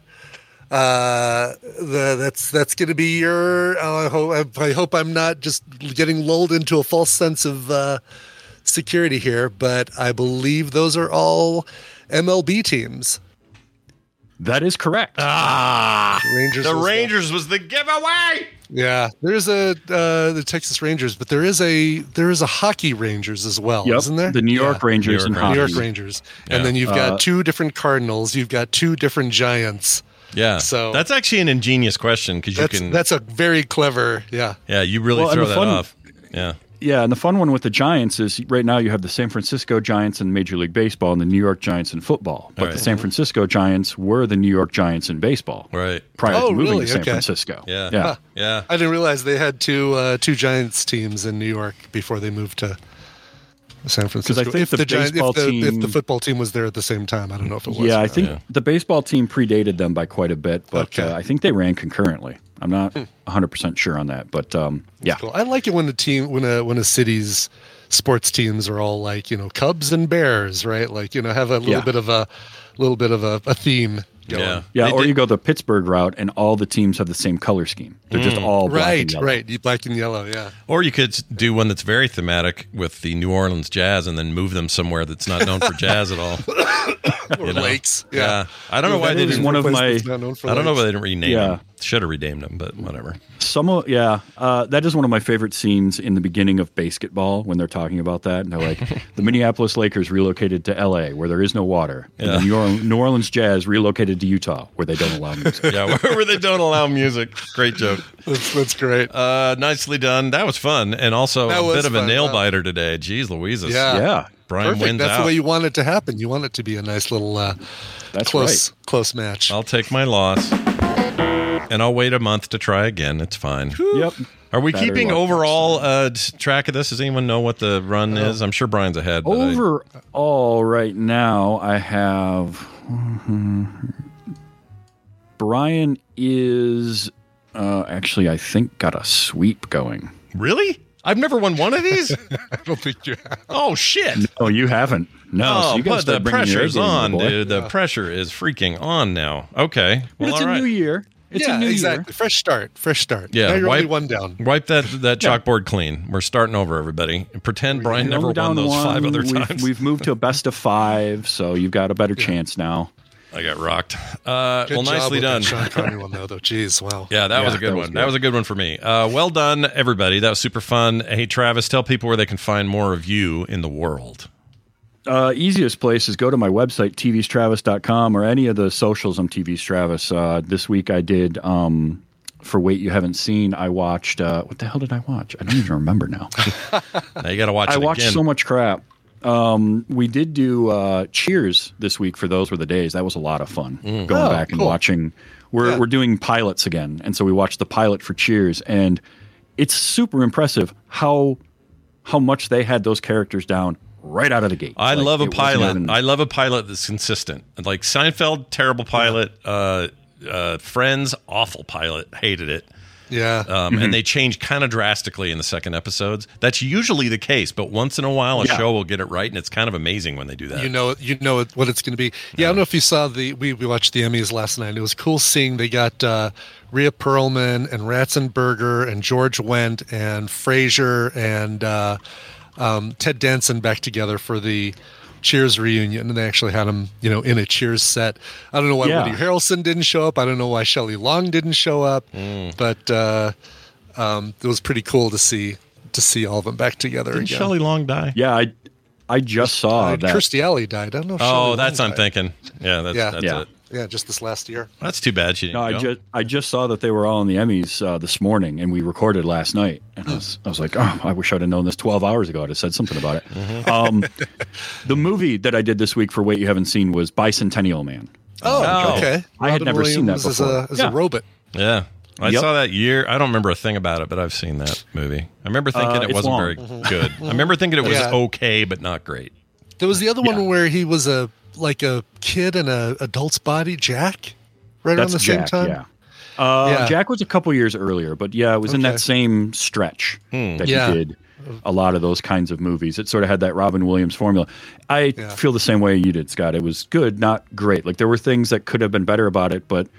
That's going to be your. I hope I'm not just getting lulled into a false sense of security here, but I believe those are all MLB teams. That is correct. Rangers. The was Rangers was the giveaway. Yeah, there's the Texas Rangers, but there is a hockey Rangers as well, Yep, isn't there? the New York Rangers and New hockey. York Rangers, Yeah. and then you've got 2 different Cardinals, you've got 2 different Giants. Yeah. So that's actually an ingenious question because you can. that's a very clever. Yeah. Yeah, you really Well, and throw the that fun- off. Yeah. Yeah, and the fun one with the Giants is right now you have the San Francisco Giants in Major League Baseball and the New York Giants in football. But Right. the San Francisco Giants were the New York Giants in baseball Right. prior Oh, to moving really? to San Okay. Francisco. Yeah. Yeah. Huh. Yeah. I didn't realize they had two Giants teams in New York before they moved to San Francisco. I think if the Giants, baseball if the team- football team was there at the same time, I don't know if it was. Yeah, or I not. think the baseball team predated them by quite a bit, but Okay. I think they ran concurrently. I'm not 100% sure on that, but yeah. Cool. I like it when a city's sports teams are all like Cubs and Bears, right? Like have a little bit of a theme. Going. Yeah. Yeah, or you go the Pittsburgh route and all the teams have the same color scheme. They're just all black and yellow. Right, black and yellow. Yeah. Or you could do one that's very thematic with the New Orleans Jazz and then move them somewhere that's not known for jazz at all. Or lakes. Yeah. I don't know why they didn't. one of my. I don't know why they didn't rename Yeah. them. Should have renamed them, but whatever. That is one of my favorite scenes in the beginning of basketball when they're talking about that. And they're like, the Minneapolis Lakers relocated to L.A. where there is no water. And the New Orleans Jazz relocated to Utah where they don't allow music. Yeah, where they don't allow music. Great joke. That's great. Nicely done. That was fun. And also That a was bit of a fun, nail wow. biter today. Jeez Louises. Yeah. Brian Perfect. wins That's out. the way you want it to happen. You want it to be a nice little close match. I'll take my loss. And I'll wait a month to try again. It's fine. Yep. Are we Battery keeping life. overall track of this? Does anyone know what the run is? I'm sure Brian's ahead. But Overall, right now, I have Brian is actually, I think, got a sweep going. Really? I've never won one of these? I don't think you have. Oh, shit. No, you haven't. No, so you gotta but the start bringing your pressure's A game, on, boy. dude. The pressure is freaking on now. Okay. But Well, it's all a right. new year. It's a new exactly. year. Fresh start. Yeah, Now you're wipe- only one down. Wipe that chalkboard clean. We're starting over, everybody. Pretend Brian You're never only won down those 5 other We've- times. We've moved to a best of 5, so you've got a better chance now. I got rocked. Good Well, job nicely with done. that Sean Connery one, though. Jeez, wow. Yeah, that was a good one. That was a good one for me. Well done, everybody. That was super fun. Hey, Travis, tell people where they can find more of you in the world. Easiest place is go to my website, tvstravis.com, or any of the socials. I'm TV's Travis. This week I did, for Wait You Haven't Seen, I watched, what the hell did I watch? I don't even remember now. Now you got to watch it I watched again. so much crap. We did do Cheers this week for Those Were the Days. That was a lot of fun. Going back and cool. watching. We're doing pilots again, and so we watched the pilot for Cheers, and it's super impressive how much they had those characters down right out of the gate. I Like, love a it wasn't pilot. even- I love a pilot that's consistent. Like Seinfeld, terrible pilot. Friends, awful pilot. Hated it. Yeah. And they change kind of drastically in the second episodes. That's usually the case, but once in a while, a show will get it right, and it's kind of amazing when they do that. You know what it's going to be. Yeah, I don't know if you saw we watched the Emmys last night. It was cool seeing they got Rhea Perlman and Ratzenberger and George Wendt and Frasier and Ted Danson back together for the Cheers reunion, and they actually had him, in a Cheers set. I don't know why Woody Harrelson didn't show up. I don't know why Shelley Long didn't show up, but it was pretty cool to see to see all of them back together Didn't again. Shelley Long die? Yeah, I just saw that. Kirstie Alley died. I don't know if Shelley Oh, Long that's what I'm died. thinking. Yeah, that's it. Yeah, just this last year. That's too bad she didn't go. I just saw that they were all in the Emmys this morning, and we recorded last night. And I was like, oh, I wish I'd have known this 12 hours ago. I'd have said something about it. The movie that I did this week for Wait You Haven't Seen was Bicentennial Man. Oh, okay. I had never seen that Williams before. As a robot. Yeah. I Yep. saw that year. I don't remember a thing about it, but I've seen that movie. I remember thinking it it's wasn't long. very good. I remember thinking it was Yeah. okay, but not great. There was the other one where he was a kid in an adult's body, Jack, right around That's the same Jack, time. yeah. Yeah. Jack was a couple years earlier, but yeah, it was in Okay. that same stretch that Yeah. he did a lot of those kinds of movies. It sort of had that Robin Williams formula. I feel the same way you did, Scott. It was good, not great. Like there were things that could have been better about it, but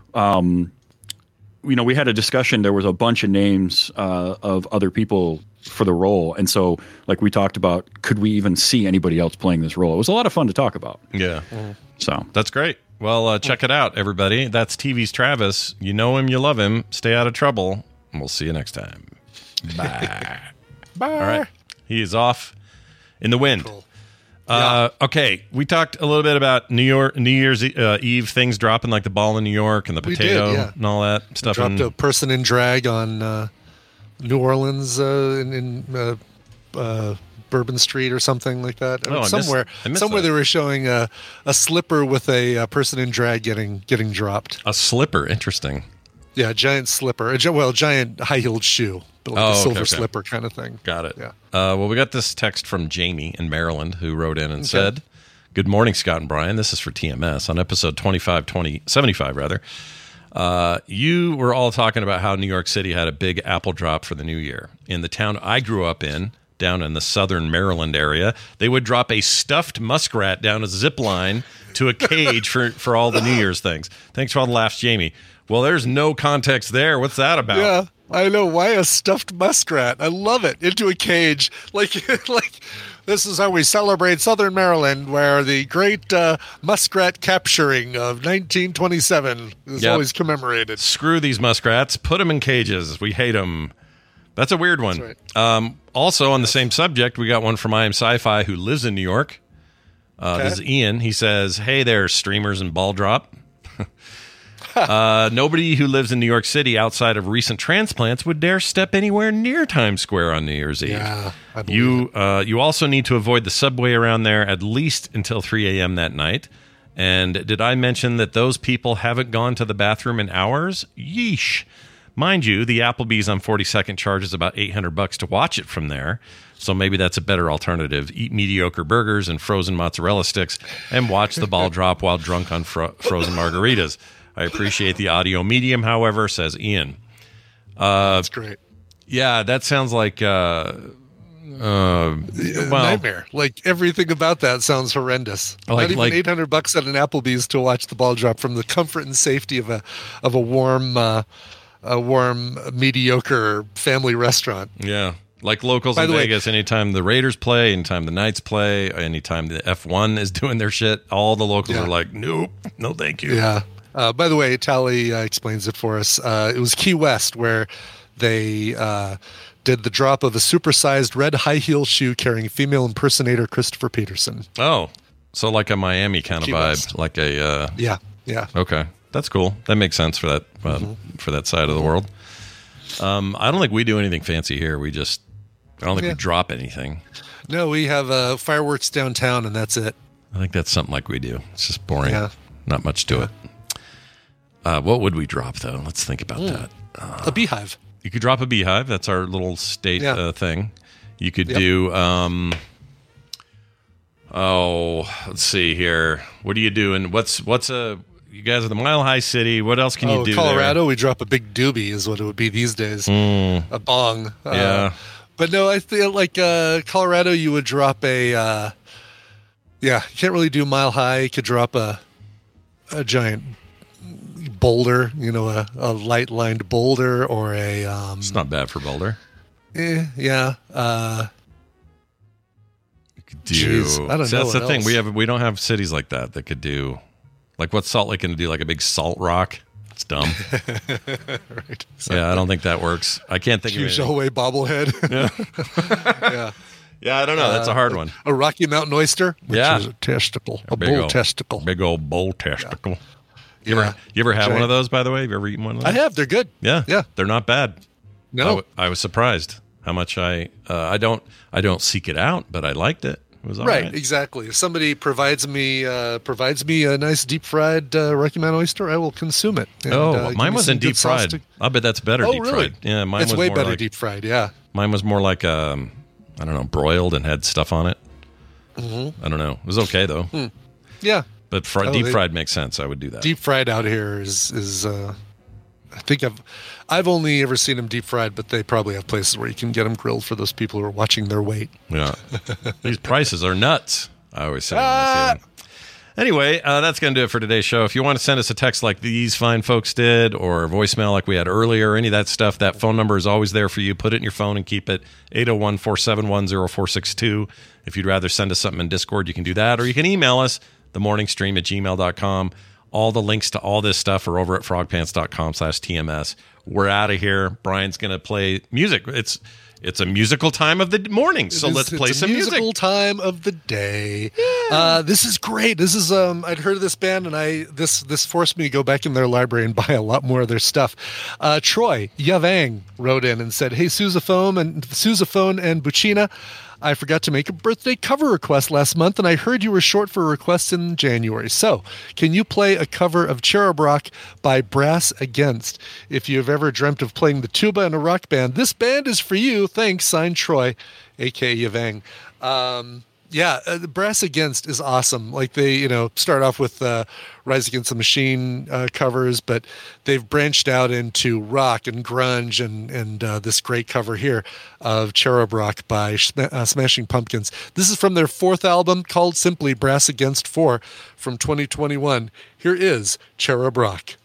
we had a discussion. There was a bunch of names of other people for the role, and so like we talked about, could we even see anybody else playing this role? It was a lot of fun to talk about. Yeah. So that's great. Well, check it out, everybody. That's TV's Travis. You know him, you love him. Stay out of trouble, and we'll see you next time. Bye. Bye. All right. He is off in the wind. Okay, we talked a little bit about New Year's Eve things dropping, like the ball in New York and the potato and all that stuff. Dropped a person in drag on New Orleans in Bourbon Street or something like that. Oh, I somewhere missed somewhere that. they were showing a slipper with a person in drag getting dropped. A slipper, interesting. Yeah, a giant slipper, giant high-heeled shoe, but like a silver slipper kind of thing. Got it. Yeah. Well, we got this text from Jamie in Maryland who wrote in and said, "Good morning, Scott and Brian. This is for TMS on episode 75 rather. You were all talking about how New York City had a big apple drop for the new year. In the town I grew up in, down in the southern Maryland area, they would drop a stuffed muskrat down a zip line to a cage for all the New Year's things. Thanks for all the laughs, Jamie. Well, there's no context there. What's that about? Yeah, I know. Why a stuffed muskrat? I love it. Into a cage. Like this is how we celebrate Southern Maryland, where the great muskrat capturing of 1927 is always commemorated. Screw these muskrats. Put them in cages. We hate them. That's a weird one. That's right. Also, on the same subject, we got one from I Am Sci-Fi who lives in New York. This is Ian. He says, "Hey there, streamers and ball drop. Nobody who lives in New York City outside of recent transplants would dare step anywhere near Times Square on New Year's Eve. Yeah, I believe You also need to avoid the subway around there at least until 3 a.m. that night. And did I mention that those people haven't gone to the bathroom in hours? Yeesh. Mind you, the Applebee's on 42nd charges about $800 to watch it from there. So maybe that's a better alternative. Eat mediocre burgers and frozen mozzarella sticks and watch the ball drop while drunk on frozen margaritas. I appreciate the audio medium, however," says Ian. That's great. Yeah, that sounds like nightmare. Like everything about that sounds horrendous. Not even $800 at an Applebee's to watch the ball drop from the comfort and safety of a warm mediocre family restaurant. Yeah. Like locals By in the way- Vegas, anytime the Raiders play, anytime the Knights play, anytime the F1 is doing their shit, all the locals are like, nope, no thank you. Yeah. By the way, Tally explains it for us. It was Key West where they did the drop of a supersized red high heel shoe carrying female impersonator Christopher Peterson. Oh, so like a Miami kind of Key vibe, West. like a Yeah. Okay, that's cool. That makes sense for that for that side of the world. I don't think we do anything fancy here. I don't think we drop anything. No, we have fireworks downtown, and that's it. I think that's something like we do. It's just boring. Yeah. Not much to it. What would we drop though? Let's think about that. A beehive. You could drop a beehive. That's our little state thing. You could do. Let's see here. What are you doing? What's a? You guys are the Mile High City. What else can you do? Colorado, there? we drop a big doobie is what it would be these days. A bong. Yeah. But no, I feel like Colorado, you would drop a. You can't really do Mile High. You could drop a giant boulder, a light lined boulder or a. It's not bad for Boulder. Yeah. Geez, I don't know. That's the what thing. else. We don't have cities like that could do. Like, what's Salt Lake going to do? Like a big salt rock? It's dumb. Right. Exactly. Yeah, I don't think that works. I can't think of anything. Away bobblehead. Yeah. Yeah, I don't know. That's a hard one. A Rocky Mountain oyster, which is a testicle, a bull testicle. Big old bull testicle. Yeah. You ever had one of those, by the way? Have you ever eaten one of those? I have. They're good. Yeah. They're not bad. No. I was surprised how much I don't seek it out, but I liked it. It was all right. Exactly. If somebody provides me a nice deep fried Rocky Mountain oyster, I will consume it. And, mine wasn't deep fried. I bet that's better deep really? fried. Yeah, mine it's was way more better like, deep fried. Yeah. Mine was more like I don't know, broiled and had stuff on it. I don't know. It was okay though. Yeah. But deep fried makes sense. I would do that. Deep fried out here is I think I've only ever seen them deep fried, but they probably have places where you can get them grilled for those people who are watching their weight. Yeah. These prices are nuts. I always say when I see them. Anyway, that's going to do it for today's show. If you want to send us a text like these fine folks did, or a voicemail like we had earlier, any of that stuff, that phone number is always there for you. Put it in your phone and keep it 801-471-0462. If you'd rather send us something in Discord, you can do that. Or you can email us, themorningstream@gmail.com. All the links to all this stuff are over at frogpants.com/TMS. We're out of here. Brian's going to play music. It's a musical time of the morning, so let's play some music. Musical time of the day. Yeah. This is great. This is I'd heard of this band, and this forced me to go back in their library and buy a lot more of their stuff. Troy Yavang wrote in and said, "Hey, Sousaphone and Buccina, I forgot to make a birthday cover request last month, and I heard you were short for requests in January. So, can you play a cover of Cherub Rock by Brass Against? If you have ever dreamt of playing the tuba in a rock band, this band is for you. Thanks, signed Troy, a.k.a. Yavang." The Brass Against is awesome. Like they, start off with Rise Against the Machine covers, but they've branched out into rock and grunge and this great cover here of Cherub Rock by Smashing Pumpkins. This is from their fourth album called simply Brass Against 4 from 2021. Here is Cherub Rock.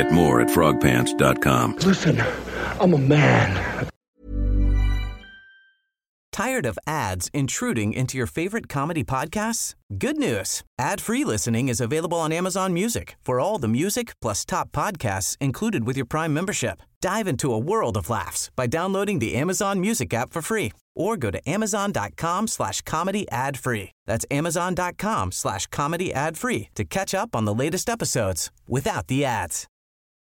Get more at frogpants.com. Listen, I'm a man. Tired of ads intruding into your favorite comedy podcasts? Good news. Ad-free listening is available on Amazon Music for all the music plus top podcasts included with your Prime membership. Dive into a world of laughs by downloading the Amazon Music app for free or go to amazon.com/comedy ad-free. That's amazon.com/comedy ad-free to catch up on the latest episodes without the ads.